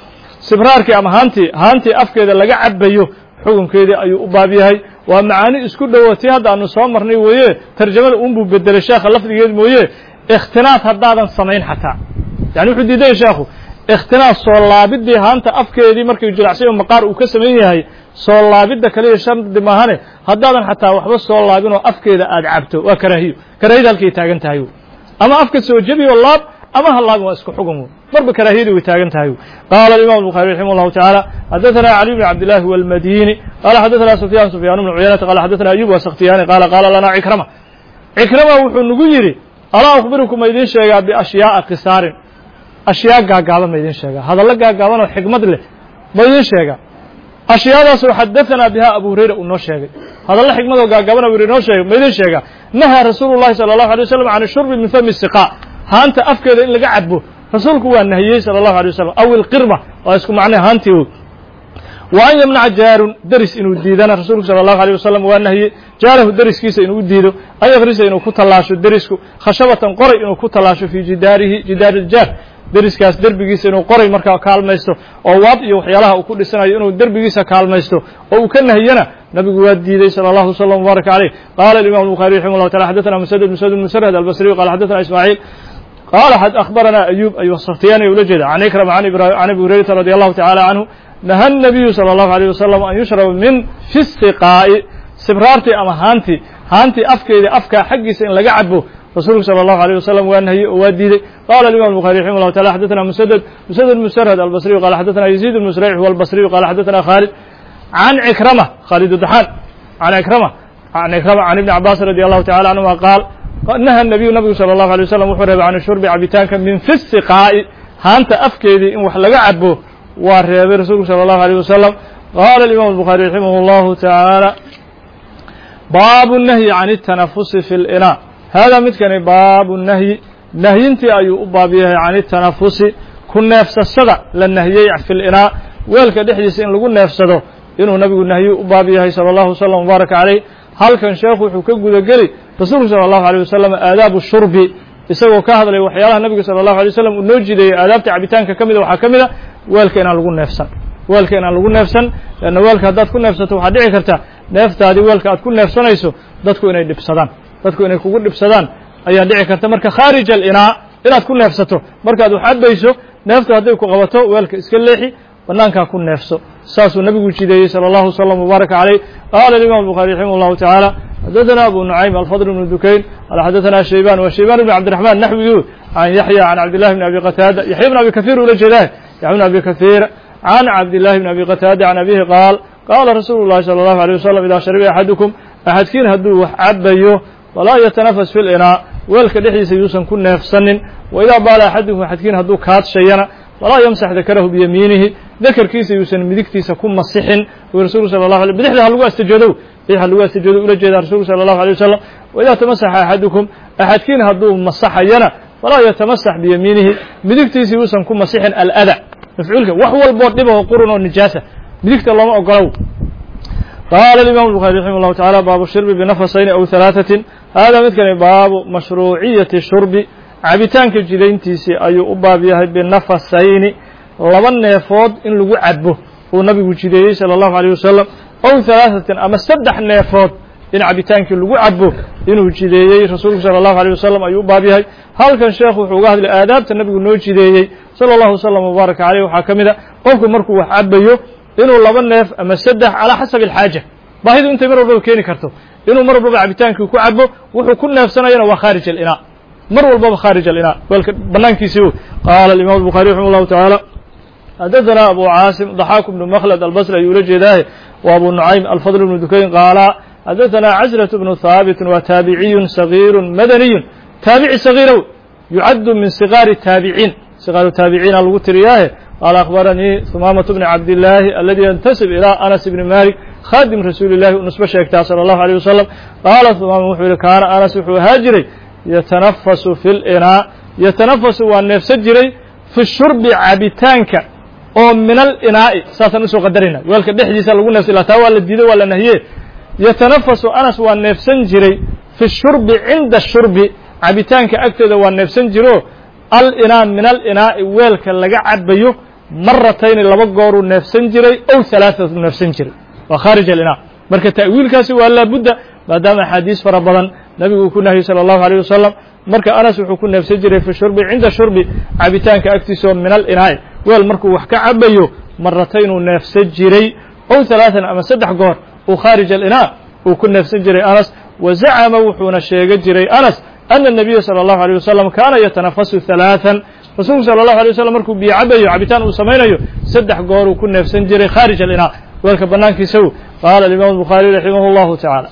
sibraarkii ama haantii haantii afkeeda laga cabayo xukunkeedii ayuu u baab yahay waa macaani isku dhowatay hadda aanu soo marnay weeye tarjamada uun buu bedelay sheekha lafdigeed mooye ikhtinaad haddaadan samayn xataa yani wuxuu diiday sheekhu ikhtinaad soo laabidii haanta afkeedii markay jilacsan oo maqaar uu ka samayn yahay soo laabidda kaliya shardi maahane haddaadan xataa waxba soo laabinoo afkeeda aad cabto waa karaahiyo karaahiyada halkay taagan tahay ama afka soo jebiyo laab ama ha laabin waa isku xugun marba karaahiyada way taagan tahay qaala al-imam al-bukhari rahimahullahu ta'ala hadathana ali ibn abdullah wal-madini qala hadathana sufyan sufyan ibn uyaynah qala hadathana ayyub wa sakhtiyani qala qala lana ikrama ikrama wuxuu nagu yiri ala akhbirukum idin sheega bi ashya'a qisaarin ashyaa gaagaaban ma idin sheega hadalla gaagaaban oo xigmad leh ma idin sheega ashyaadaas oo hadathana biha abu hurayra uu noo sheegay hadalla xigmad oo gaagaaban abu hurayra noo sheegay ma idin sheega naha rasuulullaahi sallallahu alayhi wasallam aan shurbi min fami siqa haanta afkeeda in laga cadbo rasuulku waa nahiyey sallallahu alayhi wasallam aw al-qirba waa isku macna haantii wa an yamna'a jaarun daris inuu diidana rasuulku sallallahu alayhi wasallam waa nahiyey jaarahu dariskiisa inuu diido ay akhrisa inuu ku talaasho darisku khashabatan qoray inuu ku talaasho fi jidaarihi jidaar al-jaar dariskaas derbigiisa inuu qoray markaa kaalmaysto oo waab iyo waxyaalaha uu ku dhisanayo inuu derbigiisa kaalmaysto oo uu ka nahiyana nabigu waa diiday sallallahu alayhi wasallam baraka alayh qala al-imam al-bukhari rahimahullahu ta'ala hadathana musaddad musaddad musarhad al-basri qala hadathana isma'il قال حد أخبرنا أيوب أيوب السختياني ولجد عن إكرم عن عن أبي هريرة رضي الله تعالى عنه نهى النبي صلى الله عليه وسلم أن يشرب من في السقاء سبرارتي أما هانتي هانتي أفكي أفكا حقي سين لقعبه رسول صلى الله عليه وسلم وأنه ودي قال الإمام البخاري رحمه الله تعالى حدثنا مسدد مسدد مسرهد البصري قال حدثنا يزيد بن مسريع والبصري قال حدثنا خالد عن عكرمة خالد الدحان عن عكرمة عن عكرمة عن ابن عباس رضي الله تعالى عنه قال نهى النبي النبي صلى الله عليه وسلم وحرب عن الشرب عبيتان من في السقاء هانت أفكيدي إن وحلق عبه وحرب رسول صلى الله عليه وسلم قال الإمام البخاري رحمه الله تعالى باب النهي عن التنفس في الإناء هذا مثل باب النهي نهي انت أي أبابيه عن التنفس كن نفس الصدع للنهي في الإناء ويلك دحيس إن لقل نفسده إنه نبي النهي أبابيه صلى الله عليه وسلم وبارك عليه هل كان شيخ وحكم قلي rasuulku sala allahu alayh wasalam aadaabu shurbi isagoo ka hadlay waxyaalaha nabiga sala allahu alay wasalam uu noo jideeyey aadaabta cabitaanka ka mida waxaa ka mid a weelka inaan lagu neefsan weelka inaan lagu neefsan leanna weelka haddaad ku neefsato waxaad dhici karta neeftaadii weelka aad ku neefsanayso dadku inay dhibsadaan dadku inay kugu dhibsadaan ayaa dhici karta marka khaarij alinaa inaad ku neefsato markaad wax cabayso neefta hadday ku qabato weelka iska leexi banaankaa ku neefso saasuu nabigu jideeyey sala allahu wasalam wabaaraka caleyh qaala alimam الbukhari raximah allahu tacaala حدثنا أبو نعيم الفضل بن دكين قال حدثنا شيبان وشيبان بن عبد الرحمن نحوه عن يحيى عن عبد الله بن أبي قتادة يحيى بن أبي كثير ولا جلاه يحيى بن أبي كثير عن عبد الله بن أبي قتادة عن أبيه قال قال رسول الله صلى الله عليه وسلم إذا شرب أحدكم أحد كين هدوه عبيه ولا يتنفس في الإناء ويلك دحي سيوسن كن نفسن وإذا بال أحدكم أحد كين هدوه كات شينا ولا يمسح ذكره بيمينه ذكر كيس يوسن مدكتيس كن مسح ورسول صلى الله عليه وسلم بدحده هلقوا استجدوا إيه هلقوا استجدوا إلى جد رسول صلى الله عليه وسلم وإذا تمسح أحدكم أحد كين هدوه مسح ينا ولا يتمسح بيمينه مدكتيس يوسن كن مسح الأذى مفعولك وحو البوط به قرن والنجاسة مدكت الله ما أقرأه قال الإمام البخاري رحمه الله تعالى باب الشرب بنفسين أو ثلاثة هذا مثل باب مشروعية الشرب cabitaanka jidayntiisi ayuu u baab yahay binafasayni laba neefood in lagu cadbo uu nabigu jideeyey sala allahu alayh wasalam ow halaaثatin ama saddex neefood in cabitaankii lagu cadbo inuu jideeyey rasuulku sala allahu alayh wasalam ayuu u baab yahay halkan sheekhu wuxuu uga hadlay aadaabta nabigu noo jideeyey sala allahu wasalam wabaaraka caleyh waxaa ka mid a qofku markuu wax cabayo inuu laba neef ama saddex calaa xasabi alxaaja baahidu intay mar walbaba keeni karto inuu mar walbaba cabitaankii ku cadbo wuxuu ku neefsanayana waa khaarij alinaa مر والباب خارج الإناء بنانكي سيو قال الإمام البخاري رحمه الله تعالى حدثنا أبو عاصم ضحاك بن مخلد البصري يولج ذاه وأبو نعيم الفضل بن دكين قال حدثنا عزلة بن ثابت وتابعي صغير مدني تابعي صغير يعد من صغار التابعين صغار التابعين الوترياه قال أخبرني ثمامة بن عبد الله الذي ينتسب إلى أنس بن مالك خادم رسول الله ونسبة شيخ صلى الله عليه وسلم قال ثمامة كان أنس هاجري يتنفس في الإناء يتنفس والنفس جري في الشرب عبيتانك أو من الإناء ساسا نسو قدرنا ولك دحجيسا لغو نفس لا تاوى الديدو ولا نهيه يتنفس أنس والنفس جري في الشرب عند الشرب عبيتانك أكتد والنفس جرو الإناء من الإناء ولك لغا عبيو maratayn laba goor uu neefsan jiray ow halaaثat uu neefsan jiray waa khaarij alinaa marka ta'wiilkaasi waa laabudda maadaama axaadiis fara badan nabigu uu ku nahiyey salى الlahu عalيه wasalam marka anas wuxuu ku neefsan jiray fi shurbi cinda shurbi cabitaanka agtiisa oo min alinaa'i weel markuu wax ka cabayo maratayn uu neefsan jiray ow halaaثan ama saddex goor uu khaarij alinaa uu ku neefsan jiray anas wa zacama wuxuuna sheega jiray anas ana الnabiya salى الlahu عalيه wasalam kaana yatanafasu halaaثan rasuulku salى الlahu عalيه wasalam markuu biyo cabayo cabitaan uu samaynayo saddex goor uu ku neefsan jiray khaarij alinaa weelka banaankiisa w qaala alimam الbukhaariي raximah اllahu taعaalى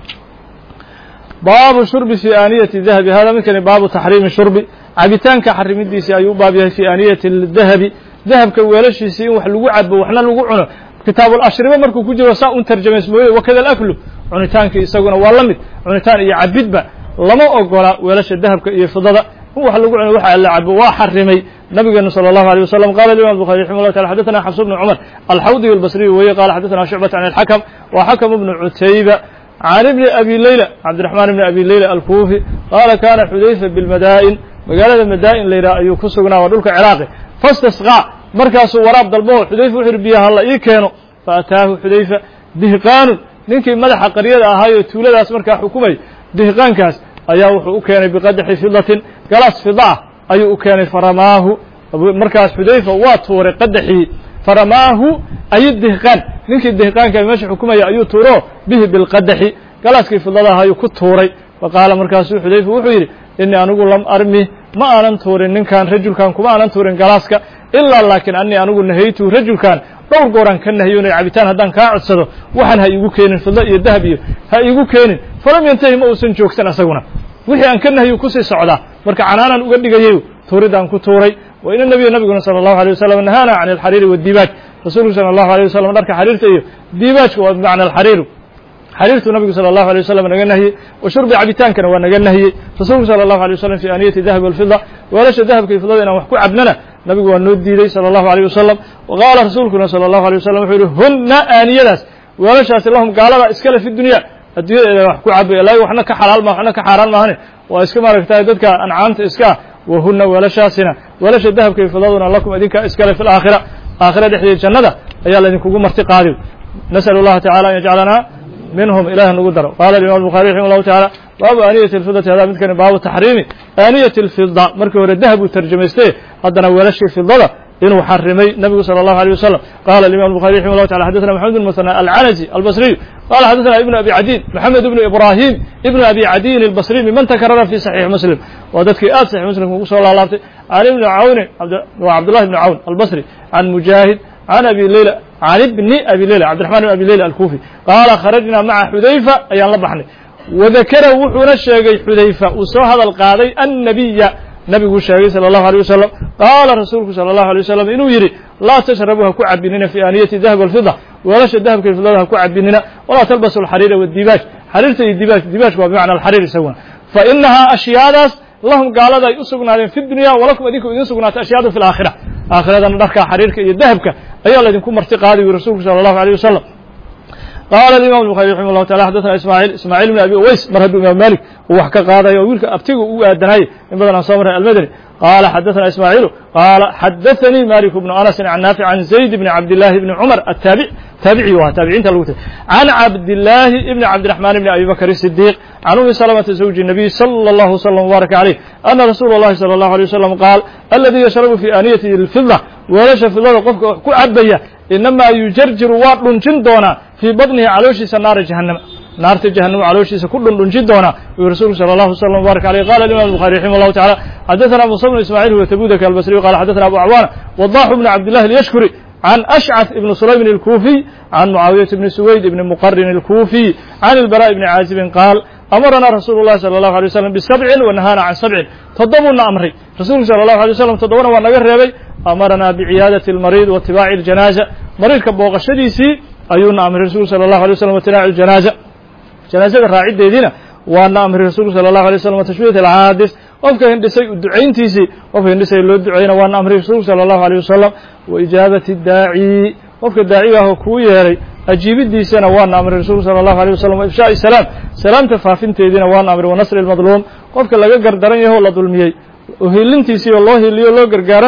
baabu shurbi fi aaniyati dahabi hada midkani baabu taxriimi shurbi cabitaanka xarimidiisii ayuu u baab yahay fi aaniyati dahabi dahabka weelashiisii in wax lagu cabo waxna lagu cuno kitaabuulashriba markuu ku jiro saa un tarjamays mooye wakada alaklu cunitaankii isaguna waa la mid cunitaan iyo cabidba lama ogola weelasha dahabka iyo fidada in wax lagu cuno waxa la cabo waa xarimay nabigeenu salى الlahu عalيه wasalam qala imam الbukhari raximah llah taala xadaثna xafs bnu cumar alxawdiy albasriy weye qala xadaثna shucbat can alxakam wa xakam bnu cutayba can ibni abi leyla cabdiraxmaan ibni abi leyla alkuufi qaala kana xudayfa bilmadaa'in magaalada madaa'in layidhaha ayuu ku sugnaa waa dhulka ciraaqi fastasqaa markaasuu waraab dalbaho xudayfa wuxu uhi biyaha la ii keeno faataahu xudayfa dihqaanun ninkii madaxa qaryada ahaayoo tuuladaas markaa xukumay dihqaankaas ayaa wuxuu u keenay biqadaxi fidatin galaas fida ah ayuu u keenay faramaahu markaas xudayfa waa tuuray qadaxii faramaahu ay dihqaan ninkii dihqaanka meesha xukumaya ayuu tuuro bihi bilqadaxi galaaskii fidadaah ayuu ku tuuray faqaala markaasuu xudayfa wuxuu yidhi inii anigu lam armi ma aanan tuurin ninkan rajulkan kuma aanan tuurin galaaska ilaa laakiin anii anigu nahaytu rajulkan dhowr gooraan ka nahiyonay cabitaan haddaan kaa codsado waxaan ha iigu keenin fidlo iyo dahab iyo ha iigu keenin falam yantahi ma uusan joogsan asaguna wixii aan ka nahiyu kusii socdaa marka canaanan uga dhigayay tuuridaan ku tuuray wa ina nabiya nabiguna salى الlahu عalيه wasalam nahaana can alxariiri wاdiibaaj rasuulku salى الlahu عalيه wasalam dharka xariirta iyo diibaajka waa bimacna alxariiru xariirtuu nabigu salى الlahu عalيه wasalam naga nahiyey wa shurbi cabitaankana waa naga nahiyey rasuulku salى الlahu عalيه wasalam fi aaniyati dahabi walfida weelasha dahabka iyo fidada inaan wax ku cabnana nabigu waa noo diiday salى الlahu عalيه wasalam wa qaala rasuulkuna salى الlahu عalيه wasalam wuxuu yihi hunna aaniyadaas weelashaasi lahum gaalada iskale fi dunya adduunyadeeda wax ku cabay ilaahay waxna ka xalaal ma waxna ka xaaraan maahane waa iska maaragtay dadka ancaamta iska ah wahuna weelashaasina weelasha dahabka iyo fidaduna lakum idinka iskale fi laakhira aakhira dhexdeeda jannada ayaa laydinkugu marti qaadi nasأl اllaha tacala an yajcalana minhum ilaah nagu daro qala imam الbukhari raximah اllahu taعala baabu aaniyati اlfidati hada midkani baabu taxriimi aaniyati اlfida markii hore dahab uu tarjamaystay haddana weelashii fidada inuu xarimay nabigu salى الlahu عalيه wasalam qala imam الbukhari raximah اllahu taala xadaثna maxamed bn musnى alcanazi albasriy qala xadaثna ibnu abi cadiin maxamed ibnu ibrahim ibnu abi cadiin albasriy miman takarara fi saxiix muslim waa dadkii aad saxiix muslimka ugu soo laalaabtay can ibni cawni waa cabdullahi ibni cawn albasri can mujaahid can abi leyla can ibni abi leyla cabdiraxman ibn abi leyla alkuufi qaala kharajna maca xudayfa ayaan la baxnay wadakara wuxuuna sheegay xudayfa uu soo hadal qaaday annabiya nabiguu sheegay salى الlahu عalيه wasalam qaala rasuulku salى الlahu عalيه wasalam inuu yidhi laa tashrabuu ha ku cabinina fi aaniyati dahab walfida weelasha dahabka iyo fidada ha ku cabinina walaa talbasu alxariira wadiibaaj xariirta iyo dibaaj dibaajka waa bimacna alxariir isaguna fainahaa ashyaadaas lahum gaalada ay u sugnaadeen fi dunya walakum idinku idin sugnaatay ashyaadu fi laakhira aakhiradana dharka xariirka iyo dahabka ayaa laydinku marti qaaday wi rasuulku salى الlahu عalيه wasalam qala imam الbukhari raximah اllahu taala xadaثna ismaaعiil ismaaعiil bn abi uways mar hadduu imaam malik uu wax ka qaadayo o wiilka abtiga u aadanayay in badan aan soo maray almadani qala xadaثna ismaaعiilu qaala xadaثanii malik bnu anas can naafic can zayd bni cabdillaahi bni cumar ataabic taabici u ahaa taabiciinta lagu tay can cabdillaahi ibni cabdiraxmaan ibni abi bakr الsidiiq can umi salamata zawji الnabiy salى اllahu wslam wbaaraka calayh ana rasuula اllahi salى اllahu عalيه wasalam qaal aladii yashrabu fi aaniyati اlfida weelasha fidada qofka wax ku cabaya inamaa yujarjiru waa dhunjin doonaa fii badnihi calooshiisa naara jahannama naarta jahannama calooshiisa ku dhundhunjin doonaa uu rasuulku salى الlahu wslam wbaaraka alayh qala imam الbukhari raximah اllahu taعala xadaثna musa bnu ismaaعiil huwa tabudaka albasriyu qala xadaثna abu acwaana wadaxu bni cabdillahi اlyashkuri can ashcث ibni sulaymin الkuufiy can mucaawiyata bni suwayd ibni muqarin الkuufiy can ilbara bni caazibin qaal amaranaa rasuulu اllahi salى الlahu عalيه wasalam bisabcin wanahaana can sabcin toddobuuna amray rasuulku salى الlahu عalيه wasalam toddobana waa naga reebay amaranaa biciyaadati اlmariid waitibaaci اljanaaza mariidka booqashadiisii ayuuna amray rasuulku salى الlahu عalيه wasalam watinaaci اljanaaza janaazada raaciddeediina waana amray rasuulku salى الlahu عalيه wasalam watashwiit alcaadis qofka hindhisay ducayntiisii qofka hindhisay loo duceyna waana amray rasuulku salى الlahu عalيه wasalam wa ijaabati daaci qofka daaciga ah oo kuu yeeray ajiibidiisana waana amray rasuulku salى الlahu عalيه wasalam wa ifshaaءi salaam salaamta faafinteediina waana amray wa nasri اlmadluum qofka laga gardaran yaho la dulmiyey oo hiilintiisii oo loo hiiliyo loo gargaarana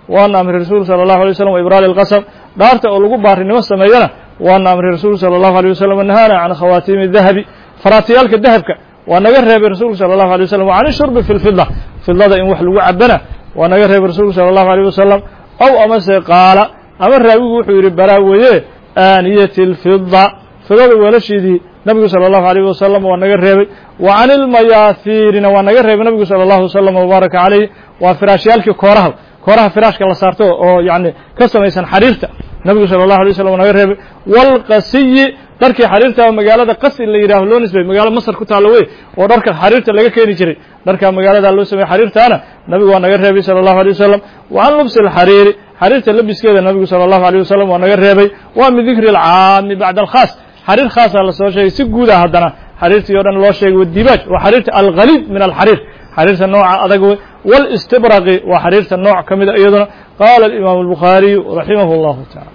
waana amri rasuulku sala allahu alay wasalam wa ibraali alqasam dhaarta oo lagu baarinimo sameeyana waana amri rasuulku sala allahu alay wasalam wanahaana can khawaatiimi dahabi faraatiyaalka dahabka waa naga reebay rasuulku sala allahu alay wasalam wa can ishurbi fi lfida fidada in wax lagu cabana waa naga reebay rasuulku sala allahu alيyh wasalam aw amase qaala ama raawigu wuxuu yidhi baraaweeye aaniyati اlfida fidada weelashiidii nabigu salى الlahu عalيه wasalam waa naga reebay wa can ilmayaahiirina waa naga reebay nabigu salى الlahu wasalam wbaaraka calayh waa firaashyaalkii kooraha kooraha firaashka la saarto oo yani ka samaysan xariirta nabigu salى الlahu alay wasalam waa naga reebay wاlqasiyi dharkii xariirta magaalada qasi la yidhaaho loo nisbay magaalo masr ku taalo wey oo dharka xariirta laga keeni jiray dharkaa magaalada loo sameeyey xariirtaana nabigu waa naga reebay salى الlahu alيه wasalam wa can lubsi اlxariiri xariirta labiskeeda nabigu salى الlahu alيه wasalam waa naga reebay waa min dikri اlcaami bacda alkhaas xariir khaasaa la soo sheegay si guuda haddana xariirtii o dhan loo sheegay wadibaaj waa xariirta alghaliid min alxariir xariirta nooca adag wey wاlistibraqi waa xariirta nooc ka mida iyaduna qaala imaamu الbukhaariyu raximah اllahu taعala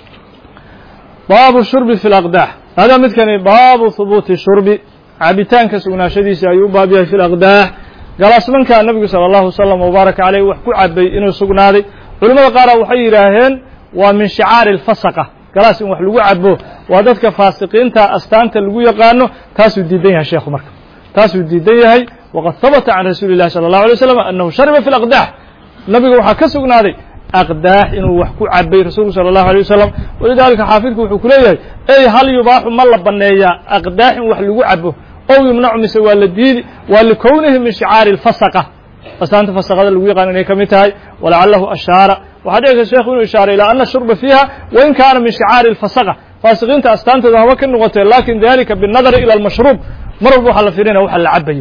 baabu shurbi fi اlaqdax hada midkani baabu hubuuti shurbi cabitaanka sugnaashadiisa ayuu u baab yahay fi laqdax galaasmankaa nabigu salى الlahu wasalam wbaaraka caleyh wax ku cabay inuu sugnaaday culamada qaara waxay yidhaaheen waa min shicaari اlfasaqa galaas in wax lagu cabo waa dadka faasiqiinta astaanta lagu yaqaano taasuu diidan yahay sheekhu marka taasuu diidan yahay waqad habata can rasuuli الlahi salى الlahu alay wasalam annahu shariba fi اlaqdax nabiga waxaa ka sugnaaday aqdaax inuu wax ku cabay rasuulku salى الlahu alيه wasalam walidalika xaafidku wuxuu ku leeyahay ey hal yubaaxu ma la baneeyaa aqdaax in wax lagu cabo ow yumnacu mise waa la diidi waa likownihi min shicaari اlfasaqa astaanta fasaqada lagu yaqaan inay ka mid tahay walacalahu ashaara waxaa dhici karta sheekhu inuu ishaaray ilaa ana shurba fiiha wain kaana min shicaari اlfasaqa faasiqiinta astaantooda haba ka noqotee lakin dalika biالnadari ilى اlmashruub mar walba waxaa la fiirinaya waxa la cabayo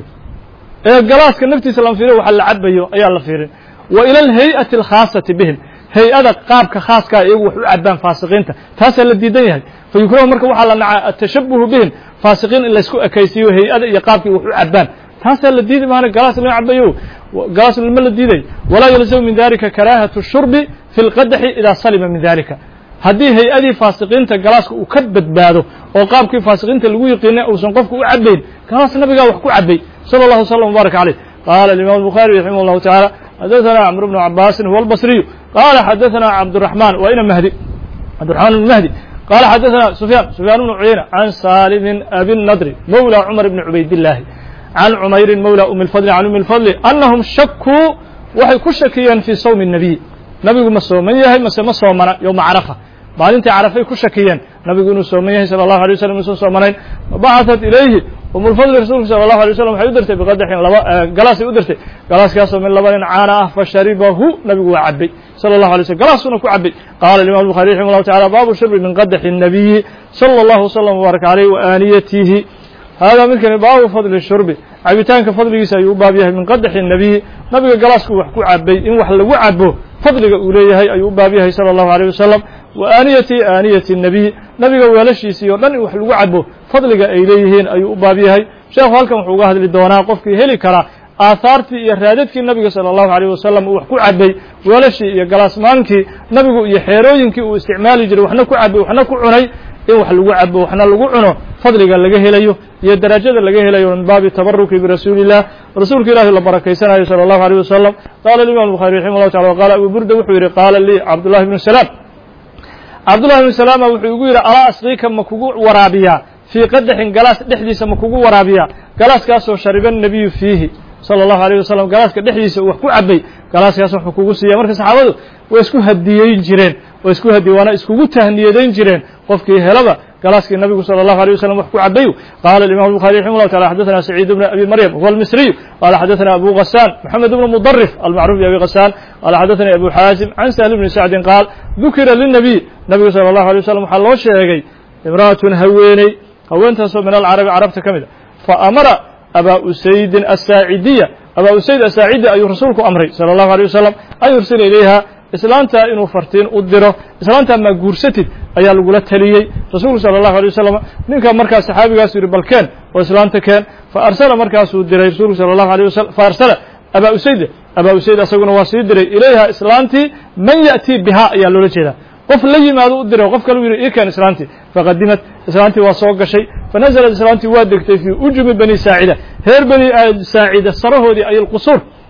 ee galaaska naftiisa lama fiiriyo waxa la cabayo ayaa la fiirin wa ilى اlhay-ati اlkhaasati bihim hay-ada qaabka khaaskaa iyagu wax u cabaan faasiqiinta taasaa la diidan yahay fa yukrahu marka waxaa la nacaa atashabuhu bihim faasiqiin in laysku ekaysiiyo hay-ada iyo qaabkii wax u cabaan taasaa la diidi maana galaas lama cabayo galaas lama la diiday walaa yalzamu min dalika karaahatu shurbi fi اlqadaxi idaa salima min dalika haddii hay-adii faasiqiinta galaaska uu ka badbaado oo qaabkii faasiqiinta lagu yiqiina uusan qofku u cabayn galaas nabigaa wax ku cabay salى الlahu wasalam wbaaraka caleyh qaala imam الbukhaari raximah اllahu taعala xadaثna cmr bn cabaasin huwa اlbصriyu qala xadaثna cabdالرaحman wa ina mahdi cabdالرaحman bn mahdi qala xadaثna sufyaan sufyaan bn cuyayna can salimin abi الnadri mawlى cmar bni cubaydالlahi can cumayrin mawlى umi اlfadli can umi اlfadli anahum shakuu waxay ku shakiyeen fii sawmi الnabiy nabigu ma sooman yahay mase ma soomana yowma carafa maalintii carafay ku shakiyeen nabigu inuu sooman yahay salى الlahu alيه waslm inuusan soomanayn fabacaثat ilayhi umu lfadli rasuulku salى الlahu alيه waslm waxay u dirtay biqadaxin laba galaasay u dirtay galaaskaasoo min laba nin caana ah fasharibahu nabigu waa cabay salى الlahu alay slm galaasuna ku cabay qaala imam الbukhari raximah الlahu taعala baabu shurbi min qadaxi الnabiyi salى الlahu waslm wbaaraka عaleyh waaniyatihi hada midkani baabu fadli shurbi cabitaanka fadligiisa ayuu u baab yahay min qadaxi الnabiyi nabiga galaasku wax ku cabay in wax lagu cabo fadliga uu leeyahay ayuu u baab yahay salى الlahu عalيه wasalam wa aaniyati aaniyati الnabiy nabiga weelashiisii o dhan in wax lagu cabo fadliga ay leeyihiin ayuu u baab yahay sheekhu halkan wuxuu uga hadli doonaa qofkii heli karaa aahaartii iyo raadadkii nabiga salى الlahu عalيه wasalam uu wax ku cabay weelashii iyo galaasmaankii nabigu iyo xeerooyinkii uu isticmaali jiray waxna ku cabay waxna ku cunay in wax lagu cabo waxna lagu cuno fadliga laga helayo iyo darajada laga helayo min baabi tabaruki birasuuli الlah rasuulka ilahi la barakaysanayo salى الlahu عalيه wasalam qala imam الbukhari raximah الlahu taala qala abu burda wuxuu yihi qaala lii cabdullahi bnu salaam cabdullahi bnu salaama wuxuu igu yidhi alaa asqiika ma kugu waraabiyaa fii qadaxin galaas dhexdiisa ma kugu waraabiyaa galaaskaasoo shariba الnabiyu fiihi salى الlahu عalيه wasalam galaaska dhexdiisa uu wax ku cabay galaaskaas wuxuu kugu siiya marka saxaabadu way isku hadiyeyn jireen way isku hadiy waana iskugu tahniyadayn jireen qofkii helaba galaaskii nabigu salى الlahu عalيه wasalam wax ku cabayu qaala imam الbukhari raximah الlahu taala xadaثna saciid bn abi maryam huwa almisriyu qala xadaثna abu gasaan moxamed bn mudarif almacruf bi abi gasaan qala xadaثani abu xaasim can sahl bni sacdin qaal dukira lلnabiy nabigu salى الlahu عalيه wasalam waxaa loo sheegay imra'atun haweeney haweentaasoo min alcarabi carabta ka mid a faamara abaa usaydin asaacidiya abaa usayd asaacidi ayuu rasuulku amray salى الlahu عalيه wasalam an yursila ilayha islaantaa inuu fartiin u diro islaantaa maa guursatid ayaa lagula taliyey rasuulku salى الlahu عalيه wasalam ninka markaa saxaabigaasu yihi bal keen oo islaanta keen faarsala markaasuu diray rasuulku salى الlahu عalيه wasalam faarsala abaa usayd abaa usayd asaguna waa sii diray ilayha islaantii man ya'tii bihaa ayaa loola jeedaa qof la yimaado u diray qof kale u yidhi ii keen islaantii faqadimat islaantii waa soo gashay fanaزlat islaantii waa degtay fii ujubi bani saacida reer bani saacida sarahoodii ay اlqusuur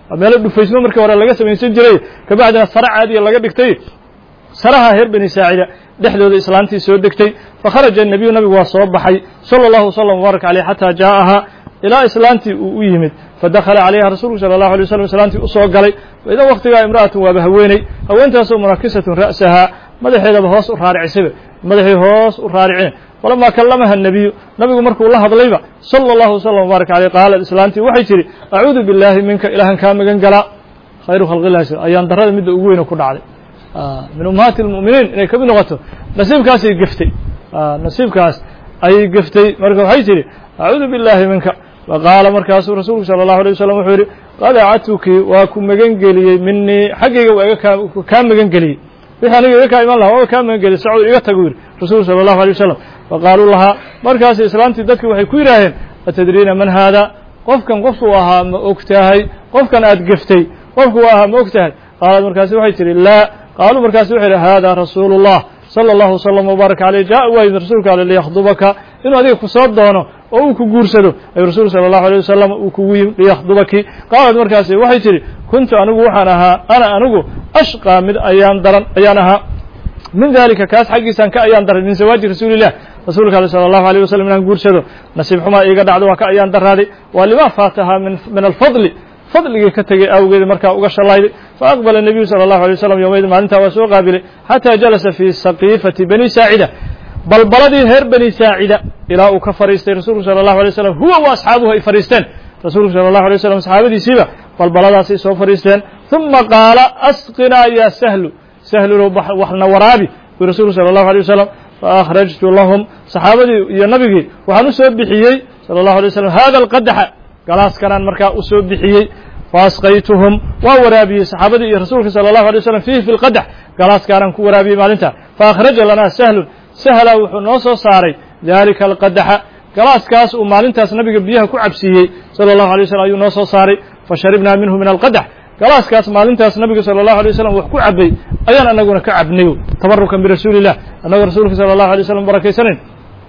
meelo dhufaysmo markii hore laga samaysan jiray kabacdina sare caadiya laga dhigtay saraha reer bani saacida dhexdooda islaantii soo degtay fakharaja الnabiyu nabigu waa soo baxay salى اllahu وsلم وbaarك عalيه xatىa jaaءaha ilaa islaantii uu u yimid fadakhala calayha rasuulku salى الlahu عalيه waslم islaantii u soo galay waidaa waktigaa imra'atun waaba haweeney haweentaasoo munakisatun ra'sahaa madaxeedaba hoos u raaricisayba madaxay hoos u raariceen falamaa kallamaha الnabiyu nabigu markuu la hadlayba salى الlahu وsلم وbaarك عalيه qaalat islaantii waxay tidhi acuudu biاllaahi minka ilaahan kaa magan galaa khayru khalqi illahi ayaan darrada midda ugu weyna ku dhacday min ummahaati اlmu'miniin inay ka mid noqoto nasiibkaasay geftay nasiibkaas ayay geftay marka waxay tidhi acuudu biاllaahi minka faqaala markaasuu rasuulku salى الlahu عalيه waslم wuxuu yidhi qad acadtuki waa ku magan geliyey minii xaggayga waa iga kaa magan geliyey wixii aniga iga kaa iman laha waaba kaa magan geliyey sacud iga tagu yidhi rasuulku salى الlahu عalيه wasalam faqaaluu lahaa markaas islaamtii dadkii waxay ku yidhaaheen atadriina man haada qofkan qofkuu ahaa ma og tahay qofkan aad geftay qofkuu ahaa ma og tahay qaalad markaasi waxay tidhi laa qaaluu markaasu wuxuu yidhi hada rasuulu الlah salى الlahu وsلم وbaarك عalيه jaaء waa yimid rasuulka ale liyakhdubaka inuu adiga ku soo doono oo uu ku guursado ayuu rasuulku salى الlahu عalيه wasalam uu kugu yimid liyakhdubaki qaalad markaasi waxay tidhi kuntu anigu waxaan ahaa ana anigu ashqىa mid ayaan daran ayaan ahaa min dalika kaas xaggiisaan ka ayaan daray min zawaaji rasuuli الlah rasuulka ale salى الlahu عalيه wasalam inaan guursado nasiib xumaa iiga dhacdo waa ka ayaan daraaday waa lima faatahaa min alfadli fadligii ka tegey awgeed markaa uga shalayday faaqbala الnabiyu salى الlahu عalيه waslم yowmaydin maalintaa waa soo qaabilay xataa jalasa fii saqiifati bani saacida balbaladii reer bani saacida ilaa uu ka fadhiistay rasuulku salى الlahu عalيه waslم huwa wa asxaabuhu ay fadhiisteen rasuulku salى الlahu عalيه waslم saxaabadiisiiba balbaladaasay soo fadhiisteen ثuma qaala asqinaa ya sahlu sahlulow waxna waraabi buu rasuulku salى الlahu عalيه waslم faakhrajtu lahum saxaabadii iyo nabigii waxaan u soo bixiyey salى الlahu عalيه waslم hada alqadaxa galaaskanaan markaa u soo bixiyey faasqaytuhum waa waraabiyey saxaabadii iyo rasuulka salى الlahu عalيه waslم fiihi fi lqadax galaaskaanaan ku waraabiyey maalinta faakhraja lanaa sahlun sahla wuxuu noo soo saaray dalika alqadaxa galaaskaas uu maalintaas nabiga biyaha ku cabsiiyey salى الlahu عalيه waslم ayuu noo soo saaray fasharibnaa minhu min alqadax galaaskaas maalintaas nabiga salى الlahu عalيه waslم wax ku cabay ayaan anaguna ka cabnay tabarukan birasuuli الlah annagoo rasuulka salى الlahu عalيه waslم barakaysanayn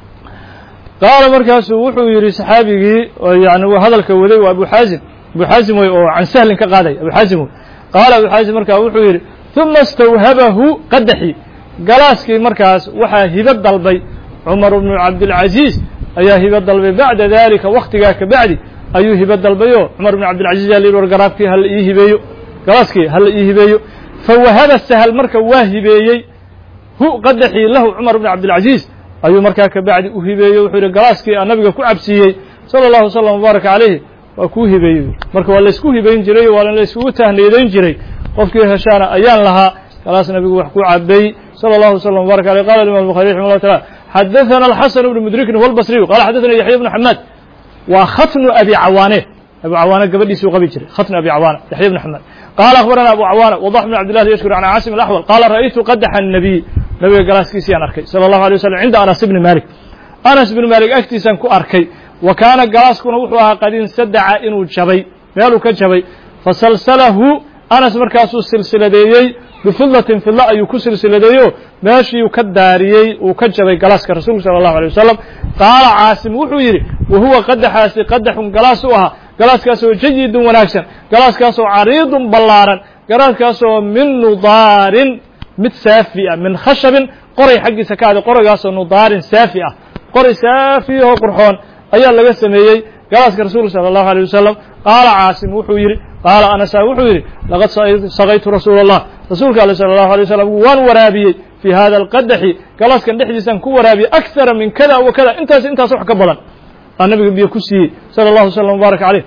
qaala markaasuu wuxuu yidhi saxaabigii oo yani hadalka waday waa abu xaazim abu xaazim wey oo can sahlin ka qaaday abu xaazim wey qaala abu xaazim markaa wuxuu yidhi ثuma istawhabahu qadaxi galaaskii markaas waxaa hibo dalbay cumar bnu cabdilcaziiz ayaa hibo dalbay bacda dalika waktigaa ka bacdi ayuu hibo dalbayo cumar bnu cabdilcaziiz yaa la yidhi war garaabkii hala ii hibeeyo galaaskii hala ii hibeeyo fawahaba sahl marka waa hibeeyey hu qadaxii lahu cumar bnu cabdilcaziiz ayuu markaa ka bacdi u hibeeyey wuxuu yidhi galaaskii aan nabiga ku cabsiiyey salى الlahu وsلم وbaaraka عalayh waa kuu hibeeyey marka waa laysku hibayn jiray waa layskugu tahniidayn jiray qofkii heshaana ayaan lahaa galaas nabigu wax ku cabay salى الlahu وsلم وbaaraka عalيه qala imam الbuخarي raximah الlah taعala xadaثana الxasan bnu mudrikin wاlbصriyu qala xadaثana yaxya bnu xamaad waa khatnu abi cawaane abu cawaane gabadhiisuu qabi jiray khatnu abi cawaana yaxya bnu xamaad qala akhbarana abu cawaana wضax bn cabd لlahi yashkur can caasim الأxwal qala ra'aytu qadaxa الnabiy nabiga galaaskiisii aan arkay salى الlahu عalيه waslم cinda anas bni malik anas bni malik agtiisaan ku arkay wa kaana galaaskuna wuxuu ahaa qad insadaca inuu jabay meeluu ka jabay fasalsalahu anas markaasuu silsiladeeyey bifidlatin fidla ayuu ku silsiladeeyo meeshiiu ka daariyey uu ka jabay galaaska rasuulku salى الlahu عalيه wasalam qaala caasim wuxuu yidhi wa huwa qadaxaasi qadaxun galaas u ahaa galaaskaasoo jayidun wanaagsan galaaskaasoo cariidun ballaaran galaaskaasoo min nudaarin mid saafi ah min khashabin qoray xaggiisa ka aday qoraygaasoo nudaarin saafi ah qoray saafi oo qurxoon ayaa laga sameeyey galaaska rasuulka salى الlahu عalيه wasalam qaala caasim wuxuu yidhi qaala anasa wuxuu yidhi laqad sagaytu rasuula الlah rasuulka ale salى الlahu عalيه wasalam waan waraabiyey fii hada alqadaxi galaaskan dhexdiisaan ku waraabiyey akara min kada wa kada intaas intaas wax ka badan aa nabiga biyo ku siiyey salى الlahu وsلم وbaaraka عalيh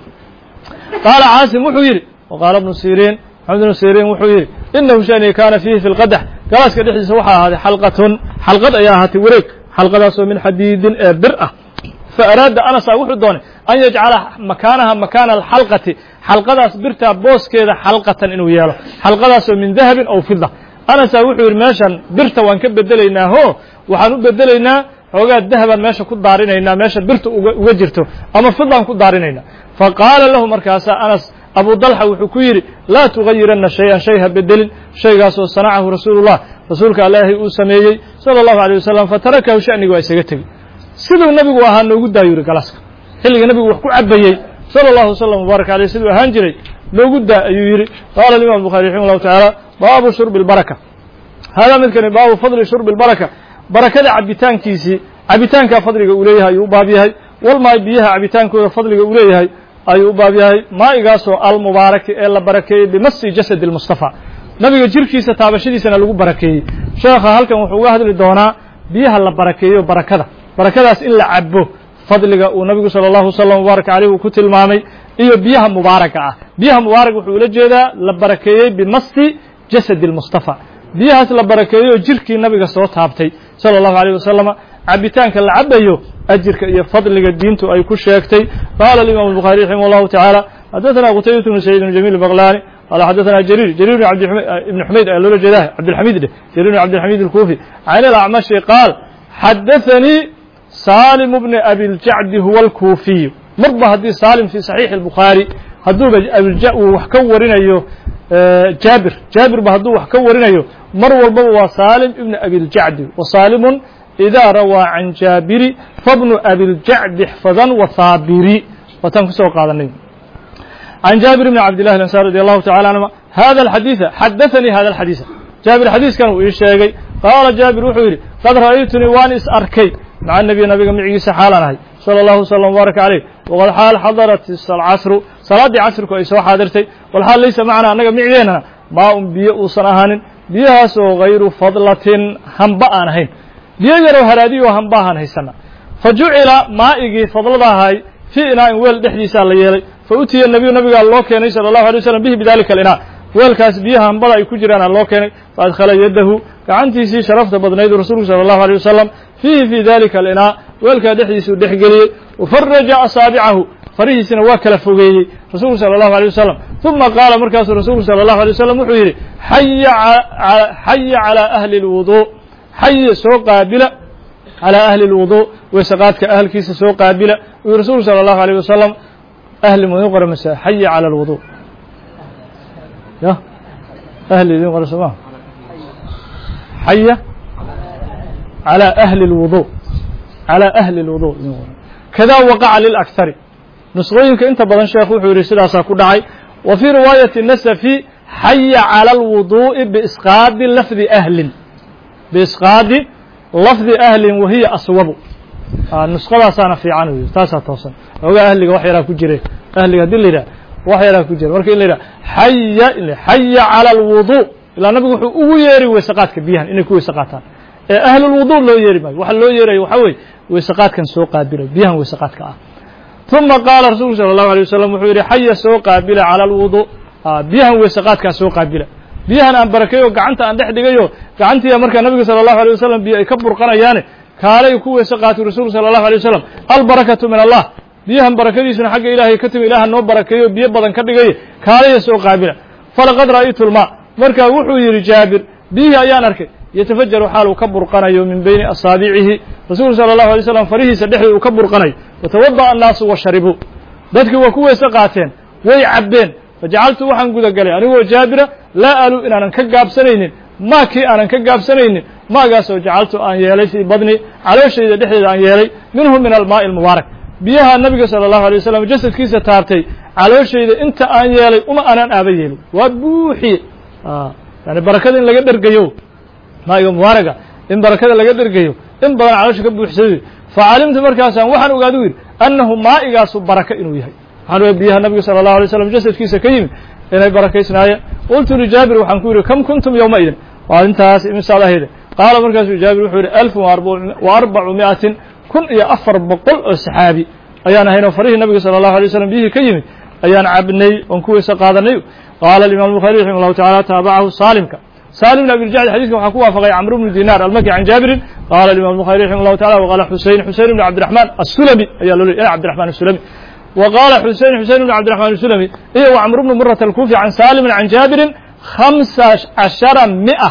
qaala caasim wuxuu yidhi waqaala bnu siriin maxamed bnu siriin wuxuu yidhi inahu shani kaana fiihi fi lqadax galaaska dhexdiisa waxaa ahaaday xalqatun xalqad ayaa ahaatay wareeg xalqadaasoo min xadiidin ee bir ah faaraada anasa wuxuu doonay an yajcala makaanaha makaana alxalqati xalqadaas birtaa booskeeda xalqatan inuu yeelo xalqadaasoo min dahabin aw fida anasa wuxuu yidhi meeshan birta waan ka bedelaynaa ho waxaan u bedelaynaa xoogaa dahabaan meesha ku daarinaynaa meesha birta uga jirto ama fidaan ku daarinaynaa faqaala lahu markaasaa anas abu dalxa wuxuu ku yidhi laa tugayiranna shay-an shay ha bedelin shaygaasoo sanacahu rasuulullah rasuulka ilaahay uu sameeyey salى الlahu عalيه wasalam fatarakahu sha'niga waa isaga tegey siduu nabigu ahaa noogu daayo yidhi galaaska xilliga nabigu wax ku cabayey sala allahu wasalam wbaarak caleyh siduu ahaan jiray noogu daa ayuu yidhi qaala alimam الbukhari raximah llahu tacaala baabu shurbi اlbaraka haadaa midkani baabu fadli shurbi اlbaraka barakada cabitaankiisii cabitaankaa fadliga uu leeyahay ayuu u baab yahay walmaay biyaha cabitaankooda fadliga uu leeyahay ayuu u baab yahay maa'igaasoo almubaaraki ee la barakeeyey bimasi jasadi اlmustafa nabiga jirkiisa taabashadiisana lagu barakeeyey sheekha halkan wuxuu uga hadli doonaa biyaha la barakeeyo barakada barakadaas in la cabo fadliga uu nabigu salى اllahu wasalam wbaarak caleyh uu ku tilmaamay iyo biyaha mubaaraka ah biyaha mubaarak wuxuu ula jeedaa la barakeeyey bimasi jasadi اlmustafa biyahaas la barakeeyo jirkii nabiga soo taabtay salى اllahu عalيه wasalama cabitaanka la cabayo ajirka iyo fadliga diintu ay ku sheegtay qaala alimam الbukhari raximah اllahu taعaalى xadaثana qutaybat bnu saciid bn jamil baqlani qala xadaثana jariir jariir ibn xumayd ayaa loola jeedaa cabdilxamid dheh jariir bn cabdilxamid الkufi can alacmashi qaal xadaثanii salim bni abiljacdi huwa اlkufiy marba haddii salim fi صaxiixi الbukhaari hadduuba uu wax ka warinayo jaabir jaabirba hadduu wax ka warinayo mar walbaba waa salim ibn abiljacdi wa salimun إida rawىa can jaabiri fabnu abiljacdi xfadan wahaabiri waataan kusoo qaadanay can jaabir bni cabdillahi ansar radi allahu tacala anhuma hada alxadiiثa xadaثanii hada alxadiiثa jaabir xadiiskan uu ii sheegay qaala jaabir wuxuu yidhi qad ra'aytunii waan is arkay maca nabiy nabiga micigiisa xaalaan ahay salى اllahu wslam wbaarak caleyh waqad xaal xadarat casru salaaddii casrku ay soo xaadirtay walxaal laysa macna annaga micigeennana maa un biyo uusan ahaanin biyahaas oo hayru fadlatin hamba aan ahayn biyo yaroo haraadiyo oo hambaahaan haysana fa jucila maa'igii fadlada ahay fii inaa'in weel dhexdiisaa la yeelay fa utiya nebiyu nabigaa loo keenay sala allahu alay waslam bihi bidalika alinaa weelkaas biyaha hambada ay ku jiraana loo keenay fa adkhala yadahu gacantiisii sharafta badnayd rasuulku sala allahu alay wasalam fiihi fii dalika alinaa weelkaa dhexdiisuu dhex geliyey wafaraja asaabicahu farihiisina waa kala fogeeyey rasuulku sala allahu alay wasalam uma qaala markaasuu rasuulku sala allahu alay wasalam wuxuu yidhi xaya xaya calaa ahli اlwuduu xayi soo qaabila calىa ahli اlwudu weesaqaadka ahalkiisa soo qaabila uu rasuulku salى اllahu عalيه wasalam ahli mu idin qora mase xayi calى اlwudu ya ahli idin qora soo ma xaya calى ahli اlwudu calى ahli اlwudu idin qora kada waqaca lilakhari nusqooyinka inta badan sheekhu wuxuu yihi sidaasaa ku dhacay wa fii riwaayati nasafi xaya calى اlwuduءi biisqaadi lafdi ahlin biisqaadi lafdi ahlin wahiya aswabu nusqadaasaana fiican wey taasaa toosan ogaa ahliga wax yaraa ku jire ahliga hadii la yidhah wax yaraa ku jira marka in la yidhah xaya xaya calى اlwudu ilaa nabigu wuxuu ugu yeeri weysaqaadka biyahan inay ku weyse qaataan ee ahlulwudu loo yeeri maayo waxa loo yeerayo waxaa weye weysaqaadkan soo qaabila biyahan weysaqaadka ah uma qaala rasulku salى الlahu عalيه wasalam wuxuu yidhi xaya soo qaabila calى اlwudu biyahan weysaqaadkaa soo qaabila biyahan aan barakeeyo gacanta aan dhex dhigayo gacantiiya markaa nabiga salى الlahu عalيه wasalam biyo ay ka burqanayaane kaalay ku weyse qaatay rasuulku salى الlahu عalيه wasalam albarakatu min allah biyahan barakadiisuna xagga ilaahay ka timi ilaaha noo barakeeyo biyo badan ka dhigay kaalaya soo qaabila falaqad ra'aytu lma markaa wuxuu yidhi jaabir biyihii ayaan arkay yatafajaru xaal uu ka burqanayo min bayni asaabicihi rasuulku salى الlahu عalيه wasalam farihiisa dhexdii uu ka burqanayo watawada'a annaasu washaribuu dadkii waa ku weyse qaateen way cabbeen fajacaltu waxaan gudagalay anigoo jaabira laa alu inaanan ka gaabsanaynin maa kii aanan ka gaabsanaynin maagaasoo jacaltu aan yeelay fii badni calooshayda dhexdeeda aan yeelay minhu min almaa'i almubaarak biyaha nabiga salى الlahu عalيه wasalam jasadkiisa taabtay calooshayda inta aan yeelay uma aanan aaba yeelin waa buuxiye yani barakada in laga dhergayo maa'iga mubaaraga in barakada laga dhergayo in badan caloosha ka buuxsaday facalimtu markaasaan waxaan ogaadu yidhi annahu maa'igaasu baraka inuu yahay waxaan oga biyaha nabiga salى الlahu عalيه wasalam jasadkiisa ka yimid inay barakaysnaayeen qultu lijaabir waxaan ku yidhi kam kuntum yowmaidin waa intaas imisaad ahayde qaala markaasuu jaabir wuxuu yidhi alfun wa arbacu mi'atin kun iyo afar boqol oo saxaabi ayaan ahaynoo farihii nabiga salى الlahu عalيه wasalam biyihii ka yimid ayaan cabnay oon ku weyse qaadanay qaala imam الbukhari raximah الlahu taعala taabacahu saalimka salim bn abiljacd xadidka waxaa ku waafaqay camr bnu dinar almaki can jaabirin qaala imam الbukhari raximah الlahu taعala waqaala xusein xusein bn cabdiraxman asulami ayaa loo leeyay cabdiraxman asulami وqاla xusein xusein bn cabdiرaحman الsulmi iyo وcmr bn murat الkufi can salim can jaabirin hamsa caشhara miئة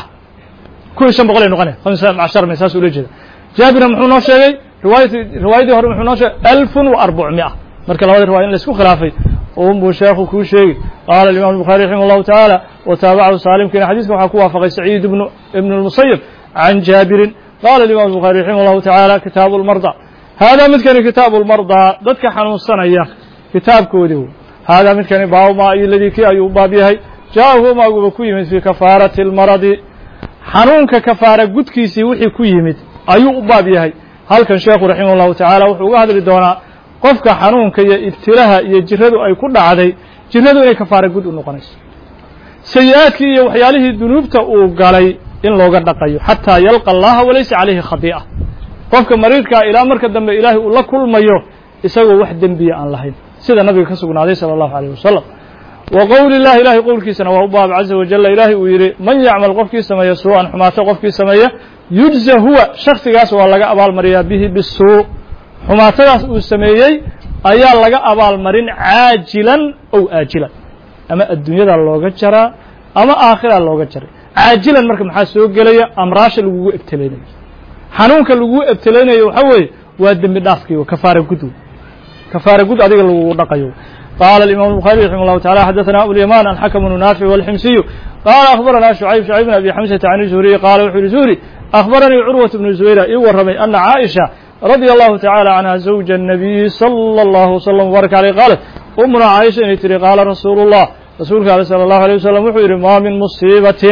kun iyo shan boqol ay noqonaya hamsa cashara mi saas ula jeeda jaabirna muxuu noo sheegay riwaayat riwaayadii hore muxuu noo sheegay alfun wa arbac miئة marka labada riwaya in la isku khilaafay un buu sheekhu kuu sheegi qaala imam الbukhari raximah الlahu taعaalى wataabacahu salimkiina xadiiska waxaa ku waafaqay saciid ibn ibn الmusayib can jaabirin qala imam الbukhari raximah الlahu taعaalى kitaabu اlmardى haadaa midkani kitaabu lmardaa dadka xanuunsanaya kitaabkoodii haadaa midkani baabu maa iyo ladii kii ayuu u baab yahay jaaءahu maaguba ku yimid fii kafaarati اlmaradi xanuunka kafaara gudkiisii wixii ku yimid ayuu u baab yahay halkan sheekhu raximah اllahu tacaala wuxuu uga hadli doonaa qofka xanuunka iyo ibtilaha iyo jiradu ay ku dhacday jiradu inay kafaara gud u noqonayso sayi-aadkii iyo waxyaalihii dunuubta uu galay in looga dhaqayo xataa yalqa allaha walaysa calayhi khadii'a qofka mariidkaa ilaa marka dambe ilaahay uu la kulmayo isagoo wax dembiya aan lahayn sida nabiga ka sugnaaday salى اllahu عalيه wasalam wa qowli اllahi ilahay qowlkiisana waa u baab caza wajala ilaahay uu yidhi man yacmal qofkii sameeya suu-an xumaato qofkii sameeya yujza huwa shaksigaas waa laga abaalmariyaa bihi bisuu xumaatadaas uu sameeyey ayaa laga abaalmarin caajilan ow aajilan ama adduunyadaa looga jaraa ama aakhiraa looga jaray caajilan marka maxaa soo gelaya amraasha lagugu ebtelaynayo xanuunka lagugu ebtelaynayo waxaa weeye waa dembi dhaafkiiyo kafaara gud kafaara gud adiga lagugu dhaqayo qaala الإمام البخاري رحمه الله تعالى حدثنا أبو اليمان الحكم بن نافع والحمسي قال أخبرنا شعيب شعيب بن أبي حمزة عن الزهري قال وحول الزهري أخبرني عروة بن الزبير إورمي أن عائشة رضي الله تعالى عنها زوج النبي صلى الله وسلم وبارك عليه قالت أمنا عائشة تري قال رسول الله رسولك صلى الله عليه وسلم وحول ما من مصيبة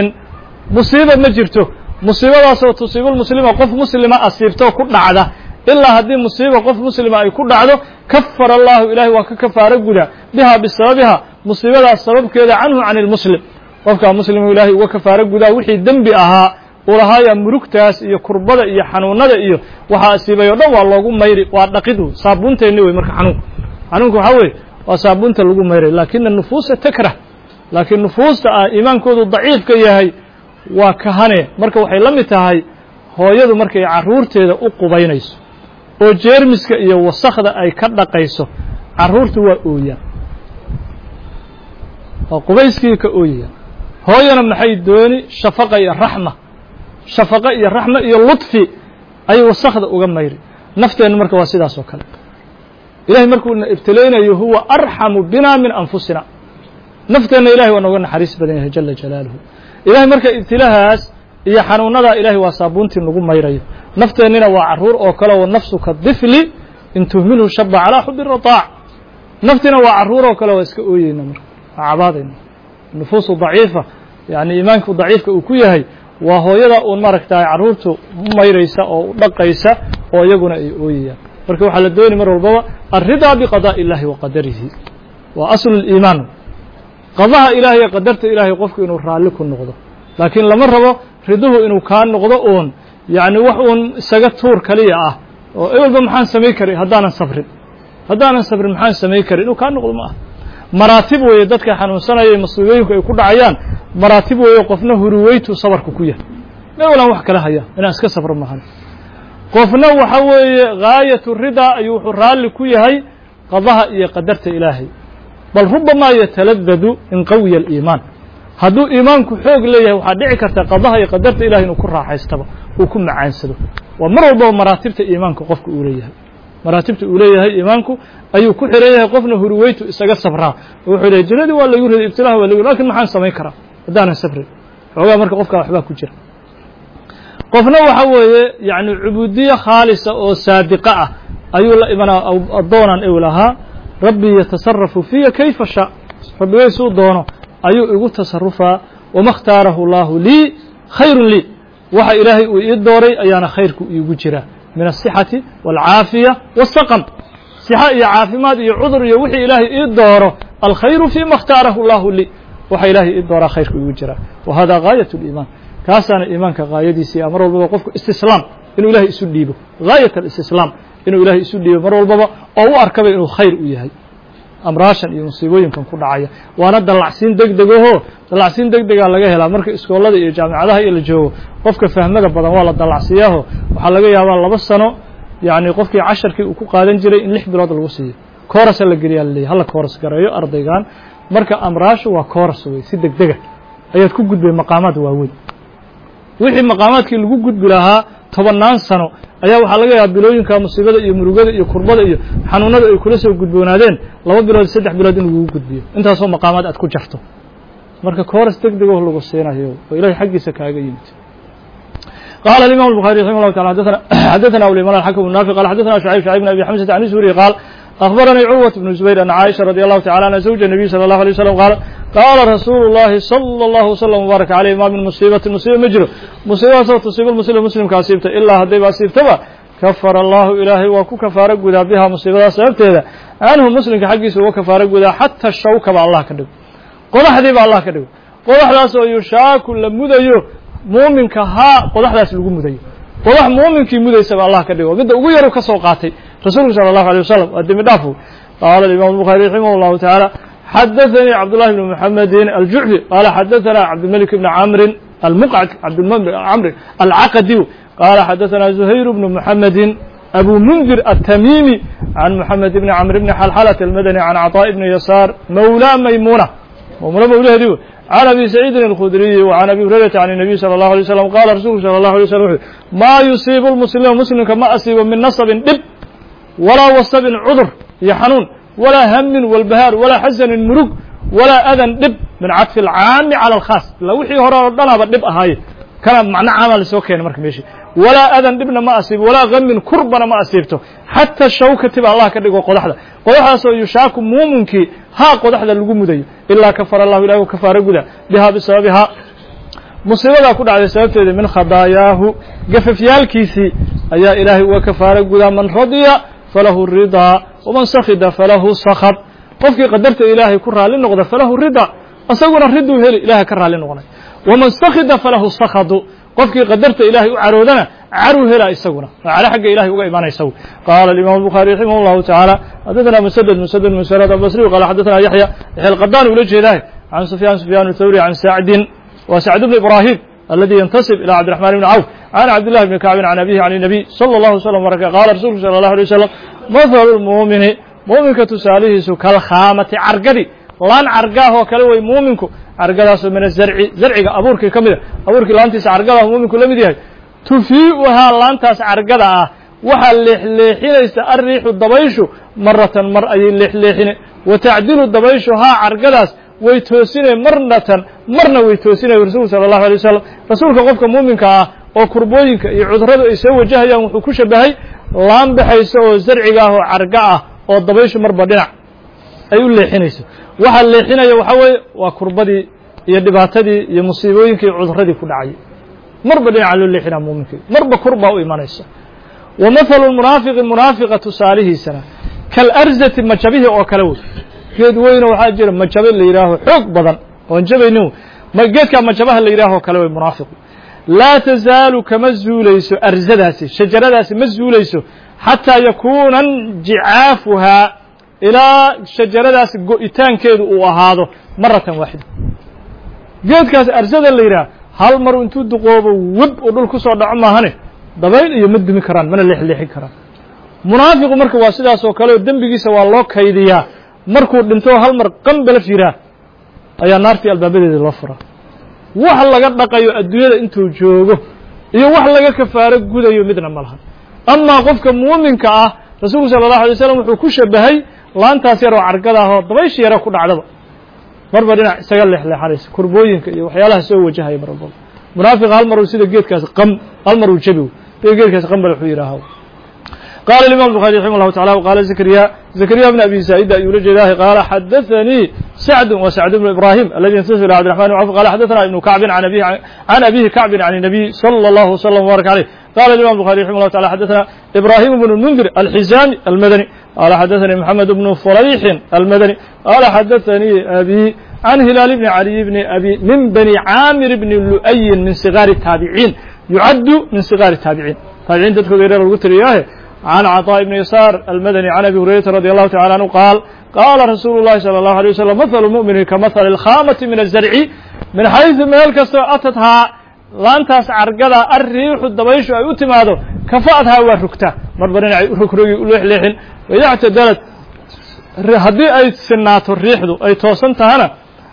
مصيبة ما جرته مصيبة تصيب المسلمة قف مسلمة أصيبته كل عادة ilaa haddii musiiba qof muslima ay ku dhacdo kafara allahu ilahay waa ka kafaaro guda biha bisababiha musiibadaas sababkeeda canhu can ilmuslim qofkaa muslimu ilahay uga kafaaro gudaa wixii dembi ahaa uu lahaaya murugtaas iyo kurbada iyo xanuunada iyo waxaa asiibay o dhan waa loogu mayri waa dhaqid saabuunteenni wey marka xanuunka xanuunka waxaa weye waa saabuunta lagu mayray laakina nufuusa takrah laakiin nufuusta ah iimaankoodu daciifka yahay waa kahane marka waxay la mid tahay hooyadu markay carruurteeda u qubaynayso oo jeermiska iyo wasakda ay ka dhaqayso carruurtu waa ooyaan oo qubayskii ka ooyayaan hooyana maxay dooni shafaqa iyo raxma shafaqa iyo raxma iyo ludfi ayay wasakda uga mayri nafteennu marka waa sidaas oo kale ilahay markuuna ibtilaynayo huwa arxamu bina min anfusina nafteenna ilahay waa nooga naxariis badan yahay jala jalaaluhu ilahay marka ibtilahaas iyo xanuunadaa ilahay waa saabuuntii nagu mayrayo nafteennina waa carruur oo kale wa nafsu ka difli in tuhmilhu shaba calaa xubi rataac naftina waa carruur oo kale waa iska ooyeyna marka waa cabaadayna nufuusu daciifa yani iimaanku daciifka uu ku yahay waa hooyada uun maaragtahay carruurtu mayraysa oo u dhaqaysa oo iyaguna ay ooyayaan marka waxaa la dooni mar walbaba alridaa biqadaaءi illahi wa qadarihi waa aslu اliimaan qadaha ilahay iyo qadarta ilahay qofku inuu raalli ku noqdo laakiin lama rabo riduhu inuu kaa noqdo uun yacni wax uun isaga tuur kaliya ah oo ewelba maxaan samayn karay haddaanan sabrin haddaanan sabrin maxaan samayn karay inuu kaa noqdo ma aha maraatib weeye dadka xanuunsanaya masiibooyinku ay ku dhacayaan maraatib weeye qofna huruweytu sabarku ku yahay ewelan wax kala haya inaan iska sabro maahan qofna waxa weeye gaayatu ridaa ayuu wuxuu raalli ku yahay qadaha iyo qadarta ilaahay bal rubamaa yataladadu in qawiya aliimaan hadduu iimaanku xoog leeyahay waxaa dhici karta qadaha iyo qadarta ilahay inuu ku raaxaystaba uu ku macaansado waa mar walbaba maraatibta iimaanka qofka uu leeyahay maraatibta uu leeyahay iimaanku ayuu ku xiran yahay qofna huruweytu isaga sabraa oo wuxuu leeyahay jannadii waa lagu riday ibtilaaha waa lagu lakin maxaan samayn karaa haddaanan sabrin xoogaa marka qofkaa waxbaa ku jira qofna waxa weeye yacni cubuudiye khaalisa oo saadiqa ah ayuu la imanaa addoonan ewl ahaa rabbii yatasarafu fiya kayfa shaa rabbigay suu doono ayuu igu tasarufaa wama اkhtaarahu اllahu lii khayru lii waxa ilaahay uu ii dooray ayaana khayrku iigu jira min الصixati wاlcaafiya wالsaqm sixa iyo caafimaad iyo cudur iyo wixii ilaahay ii dooro alkhayru fima اkhtaarahu اllahu lii waxa ilaahay ii dooraa khayrku iigu jira wa hada gaayaة اliimaan kaasaana iimaanka gaayadiisii mar walbaba qofku istislaam inuu ilahay isu dhiibo gaayaة اlistislaam inuu ilahay isu dhiibo mar walbaba oo u arkaba inuu khayr u yahay amraashan iyo musiibooyinkan ku dhacaya waana dallacsiin deg degahoo dallacsiin deg degaa laga helaa marka iskoolada iyo jaamicadaha iyo la joogo qofka fahmada badan waa la dallacsiiyaaho waxaa laga yaabaa laba sano yacni qofkii casharkii uu ku qaadan jiray in lix bilood lagu siiyo koorasa la geliyaa la leeyahy hala kooras gareeyo ardaygan marka amraashu waa kooras wey si deg dega ayaad ku gudbay maqaamaad waaweyn wixii maqaamaadkii lagu gudbi lahaa tobannaan sano ayaa waxaa laga yaaba bilooyinka musiibada iyo murugada iyo kurbada iyo xanuunada ay kula soo gudboonaadeen laba bilood saddex bilood in lagugu gudbiyo intaasoo maqaamaad aad ku jarto marka kooras deg dego lagu siinayo oo ilahay xaggiisa kaaga yimid قال الإمام البخاري رحمه الله تعالى حدثنا حدثنا أبو اليمان الحكم النافع قال حدثنا شعيب شعيب بن أبي حمزة عن الزهري قال أخبرني عروة بن الزبير أن عائشة رضي الله تعالى عنها زوج النبي صلى الله عليه وسلم قال قال رسول الله صلى الله وسلم وبارك عليه ما من مصيبة مصيبة مجرى مصيبة تصيب المسلم مسلم كاسيبته إلا هدي باسيبته كفر الله إلهي وكو كفارة قدا بها مصيبة سببته عنه مسلم كحقيس وكفارة قدا حتى الشوكة بالله كدب قضح دي بالله كدب قضح لاسو يشاك لمديو مؤمن كها قضح لاس لغو مديو قضح مؤمن كي مديو سبب الله كدب وقد أغيرو كسوقاتي رسول صلى الله عليه وسلم قدم دافو قال الإمام البخاري رحمه الله تعالى حدثني عبد الله بن محمد الجعفي قال حدثنا عبد الملك بن عمرو المقعد عبد الملك عمرو العقدي قال حدثنا زهير بن محمد أبو منذر التميمي عن محمد بن عمرو بن حلحلة المدني عن عطاء بن يسار مولى ميمونة ومولى مولى هديو عن أبي سعيد الخدري وعن أبي هريرة عن النبي صلى الله عليه وسلم قال رسول صلى الله عليه وسلم ما يصيب المسلم مسلم كما أصيب من نصب دب ولا وصب عذر يحنون ولا هم والبهار ولا حزن مرق ولا أذن دب من عطف العام على الخاص لو وحي هرا ردنا بدب هاي كلام معنى عمل سوكين مرك ماشي ولا أذن دبنا ما أصيب ولا غم كربنا ما أصيبته حتى الشوكة تبع الله كدقوا قدحدا قدحدا سو يشاكم مؤمنكي ها قدحدا لقوم دي إلا كفر الله إله وكفار قدا بها بسببها مصيبة كود على سببته من خضاياه قفف يالكيسي أيا إلهي وكفار قدا من رضي فله الرضا ومن سخد فله سخط قفك قدرت إلهي كرها للنقضة فله الرضا أصغر الرضا هلي إلهي كرها للنقضة ومن سخد فله السخط قفك قدرت إلهي عرودنا عرو هلا يسونا على حق إلهي وإيمان يسوي قال الإمام البخاري رحمه الله تعالى حدثنا مسدد مسدد من سراد البصري وقال حدثنا يحيى يحيى القدان ولجه إلهي عن سفيان سفيان الثوري عن سعد وسعد بن إبراهيم الذي ينتسب إلى عبد الرحمن بن عوف عن عبد الله بن كعب عن أبيه عن النبي صلى الله عليه وسلم وبركاته قال رسول صلى الله عليه وسلم مثل المؤمن مؤمنك تساليه كالخامة عرقدي لان عرقاه كلوي مؤمنك عرقداس من الزرع زرع أبورك كمده أبورك لانتس عرقاه مؤمنك لم يديه تفيئها لانتس عرقداه وحل لحليس الريح الضبيش مرة مرة أي لحليحين وتعدل الضبيش ها عرقداس ويتوسين مرة مرة ويتوسين رسول صلى الله عليه وسلم رسولك قفك مؤمنك oo kurbooyinka iyo cudurrada ay soo wajahayaan wuxuu ku shabahay laan baxayso oo zarciga ah oo carga ah oo dabayshu marba dhinac ay u leexinayso waxa leexinaya waxa weeye waa kurbadii iyo dhibaatadii iyo musiibooyinkii iyo cudurradii ku dhacay marba dhinac loo leexinaa muuminka marba kurba u imanaysa wa mathalu almunaafiqi munaafiqatu saalihiisana kal arzati majabihi oo kale wey geed weyn waxaa jira majabe la yiraaho xoog badan oo jabayno ma geedka majabaha la yiraaho kale wey munaafiq لا تزال كما زوليسو أرزداسي شجرداسي ما زوليسو حتى يكون جعافها إلى شجرداسي قوئتان كيدو وهذا مرة واحدة قيد كاس أرزد اللي يراه هل مرو انتو دقوبة ود ودول كسو دعما هني دبين يمد مكران من اللي حليحي كران منافق مركو واسداسو كالو دنبقي سوى الله كيديا مركو دنتو هل مر قنبل فيراه أيا نارتي البابيدي دي الوفرة wax laga dhaqayo adduunyada intuu joogo iyo wax laga kafaaro gudayo midna malaha amma qofka muuminka ah rasuulku sallallahu alayhi wasallam wuxuu ku shabahay laantaas yar oo cargada ah oo dabaysh yar ku dhacdaba marba dhinac isaga leexleexanaysa kurbooyinka iyo waxyaalaha soo wajahay marba munaafiq hal mar sida geedkaas qam hal mar uu jabiyo geedkaas qam bal wuxuu yiraahdo قال الإمام البخاري رحمه الله تعالى وقال زكريا زكريا بن أبي سعيد يولج الله قال حدثني سعد وسعد بن إبراهيم الذي ينتسب إلى عبد الرحمن بن عوف قال حدثنا ابن كعب عن أبيه عن أبيه كعب عن النبي صلى الله وسلم وبارك عليه قال الإمام البخاري رحمه الله تعالى حدثنا إبراهيم بن المنذر الحزامي المدني قال حدثني محمد بن فريح المدني قال حدثني أبي عن هلال بن علي بن أبي من بني عامر بن لؤي من صغار التابعين يعد من صغار التابعين تابعين تدخل غير الوتر إياه عن عطاء بن يسار المدني عن أبي هريرة رضي الله تعالى عنه قال قال رسول الله صلى الله عليه وسلم مثل المؤمن كمثل الخامة من الزرع من حيث ملك أتتها لانتاس عرقدا الريح الضبيش أي أتماده كفأتها والركتة مربرين ركروي لوح لحن وإذا اعتدلت هذه أي سنات الريح دو أي توسنتها هنا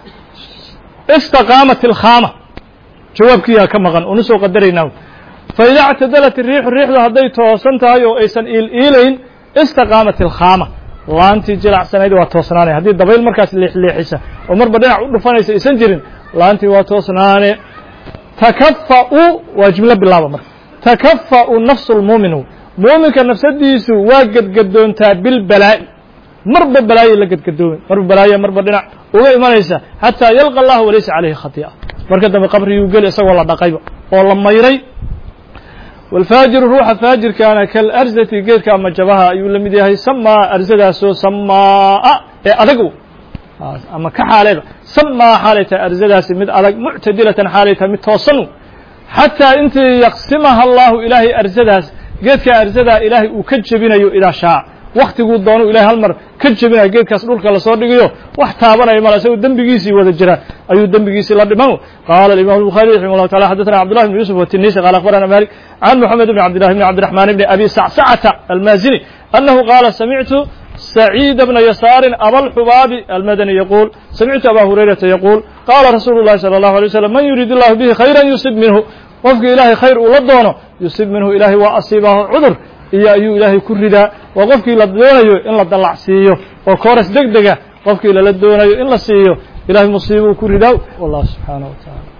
استقامت الخامة جوابك يا كمغن ونسو قدريناه فإذا اعتدلت الريح الريح هذي توسنتها يو أيسن إيل إيلين استقامت الخامة laantii jilacsanayd waa toosnaanay haddii dabayl markaas leexleexisa oo marba dhinac u dhufanaysa aysan jirin laantii waa toosnaane takafa'u waa jumlo bilaaba marka takafa'u nafsu lmuuminu muuminka nafsadiisu waa gadgadoontaa bilbalaa'i marba balaayo la gadgadoomay marba balaayo marba dhinac uga imanaysa xataa yalqa allah walaysa calayhi khati'a marka dambe qabriguu geli isagoo la dhaqayba oo la mayray walfaajiru ruuxa faajirkaana kalarzati geedka ama jabaha ayuu la mid yahay samaa arzadaasoo samaa ee adagu ama ka xaalayba samaa xaalay tahay arzadaasi mid adag muctadilatan xaalay tahay mid toosan xataa intii yaqsimaha allahu ilaahay arzadaas geedka arzadaa ilaahay uu ka jebinayo idaa shaac waktiguu doono ilahay hal mar ka jebinayo geedkaas dhulka lasoo dhigayo wax taabanaya mala isagoo dembigiisii wada jira ayuu dembigiisii la dhiman qaala imam الbuخarي raximah الlahu taala xadaثna cbdالlah بn yusuf wtinisi qala akhbarana malik can moxamed bn cabdillahi bn cabdiرaحman bn abi sacsacata almazini anahu qaala samictu سعيد بن يسار أبا الحباب المدني يقول سمعت أبا هريرة يقول قال رسول الله صلى الله عليه وسلم من يريد الله به خيرا يصب منه وفق إلهي خير ولدونه يصب منه إلهي وأصيبه عذر إيا أيو إلهي كردا وقفك لدونه إن لدلع سيه وكورس دقدقة قفك لدونه إن لسيه إلهي مصيبه كردا والله سبحانه وتعالى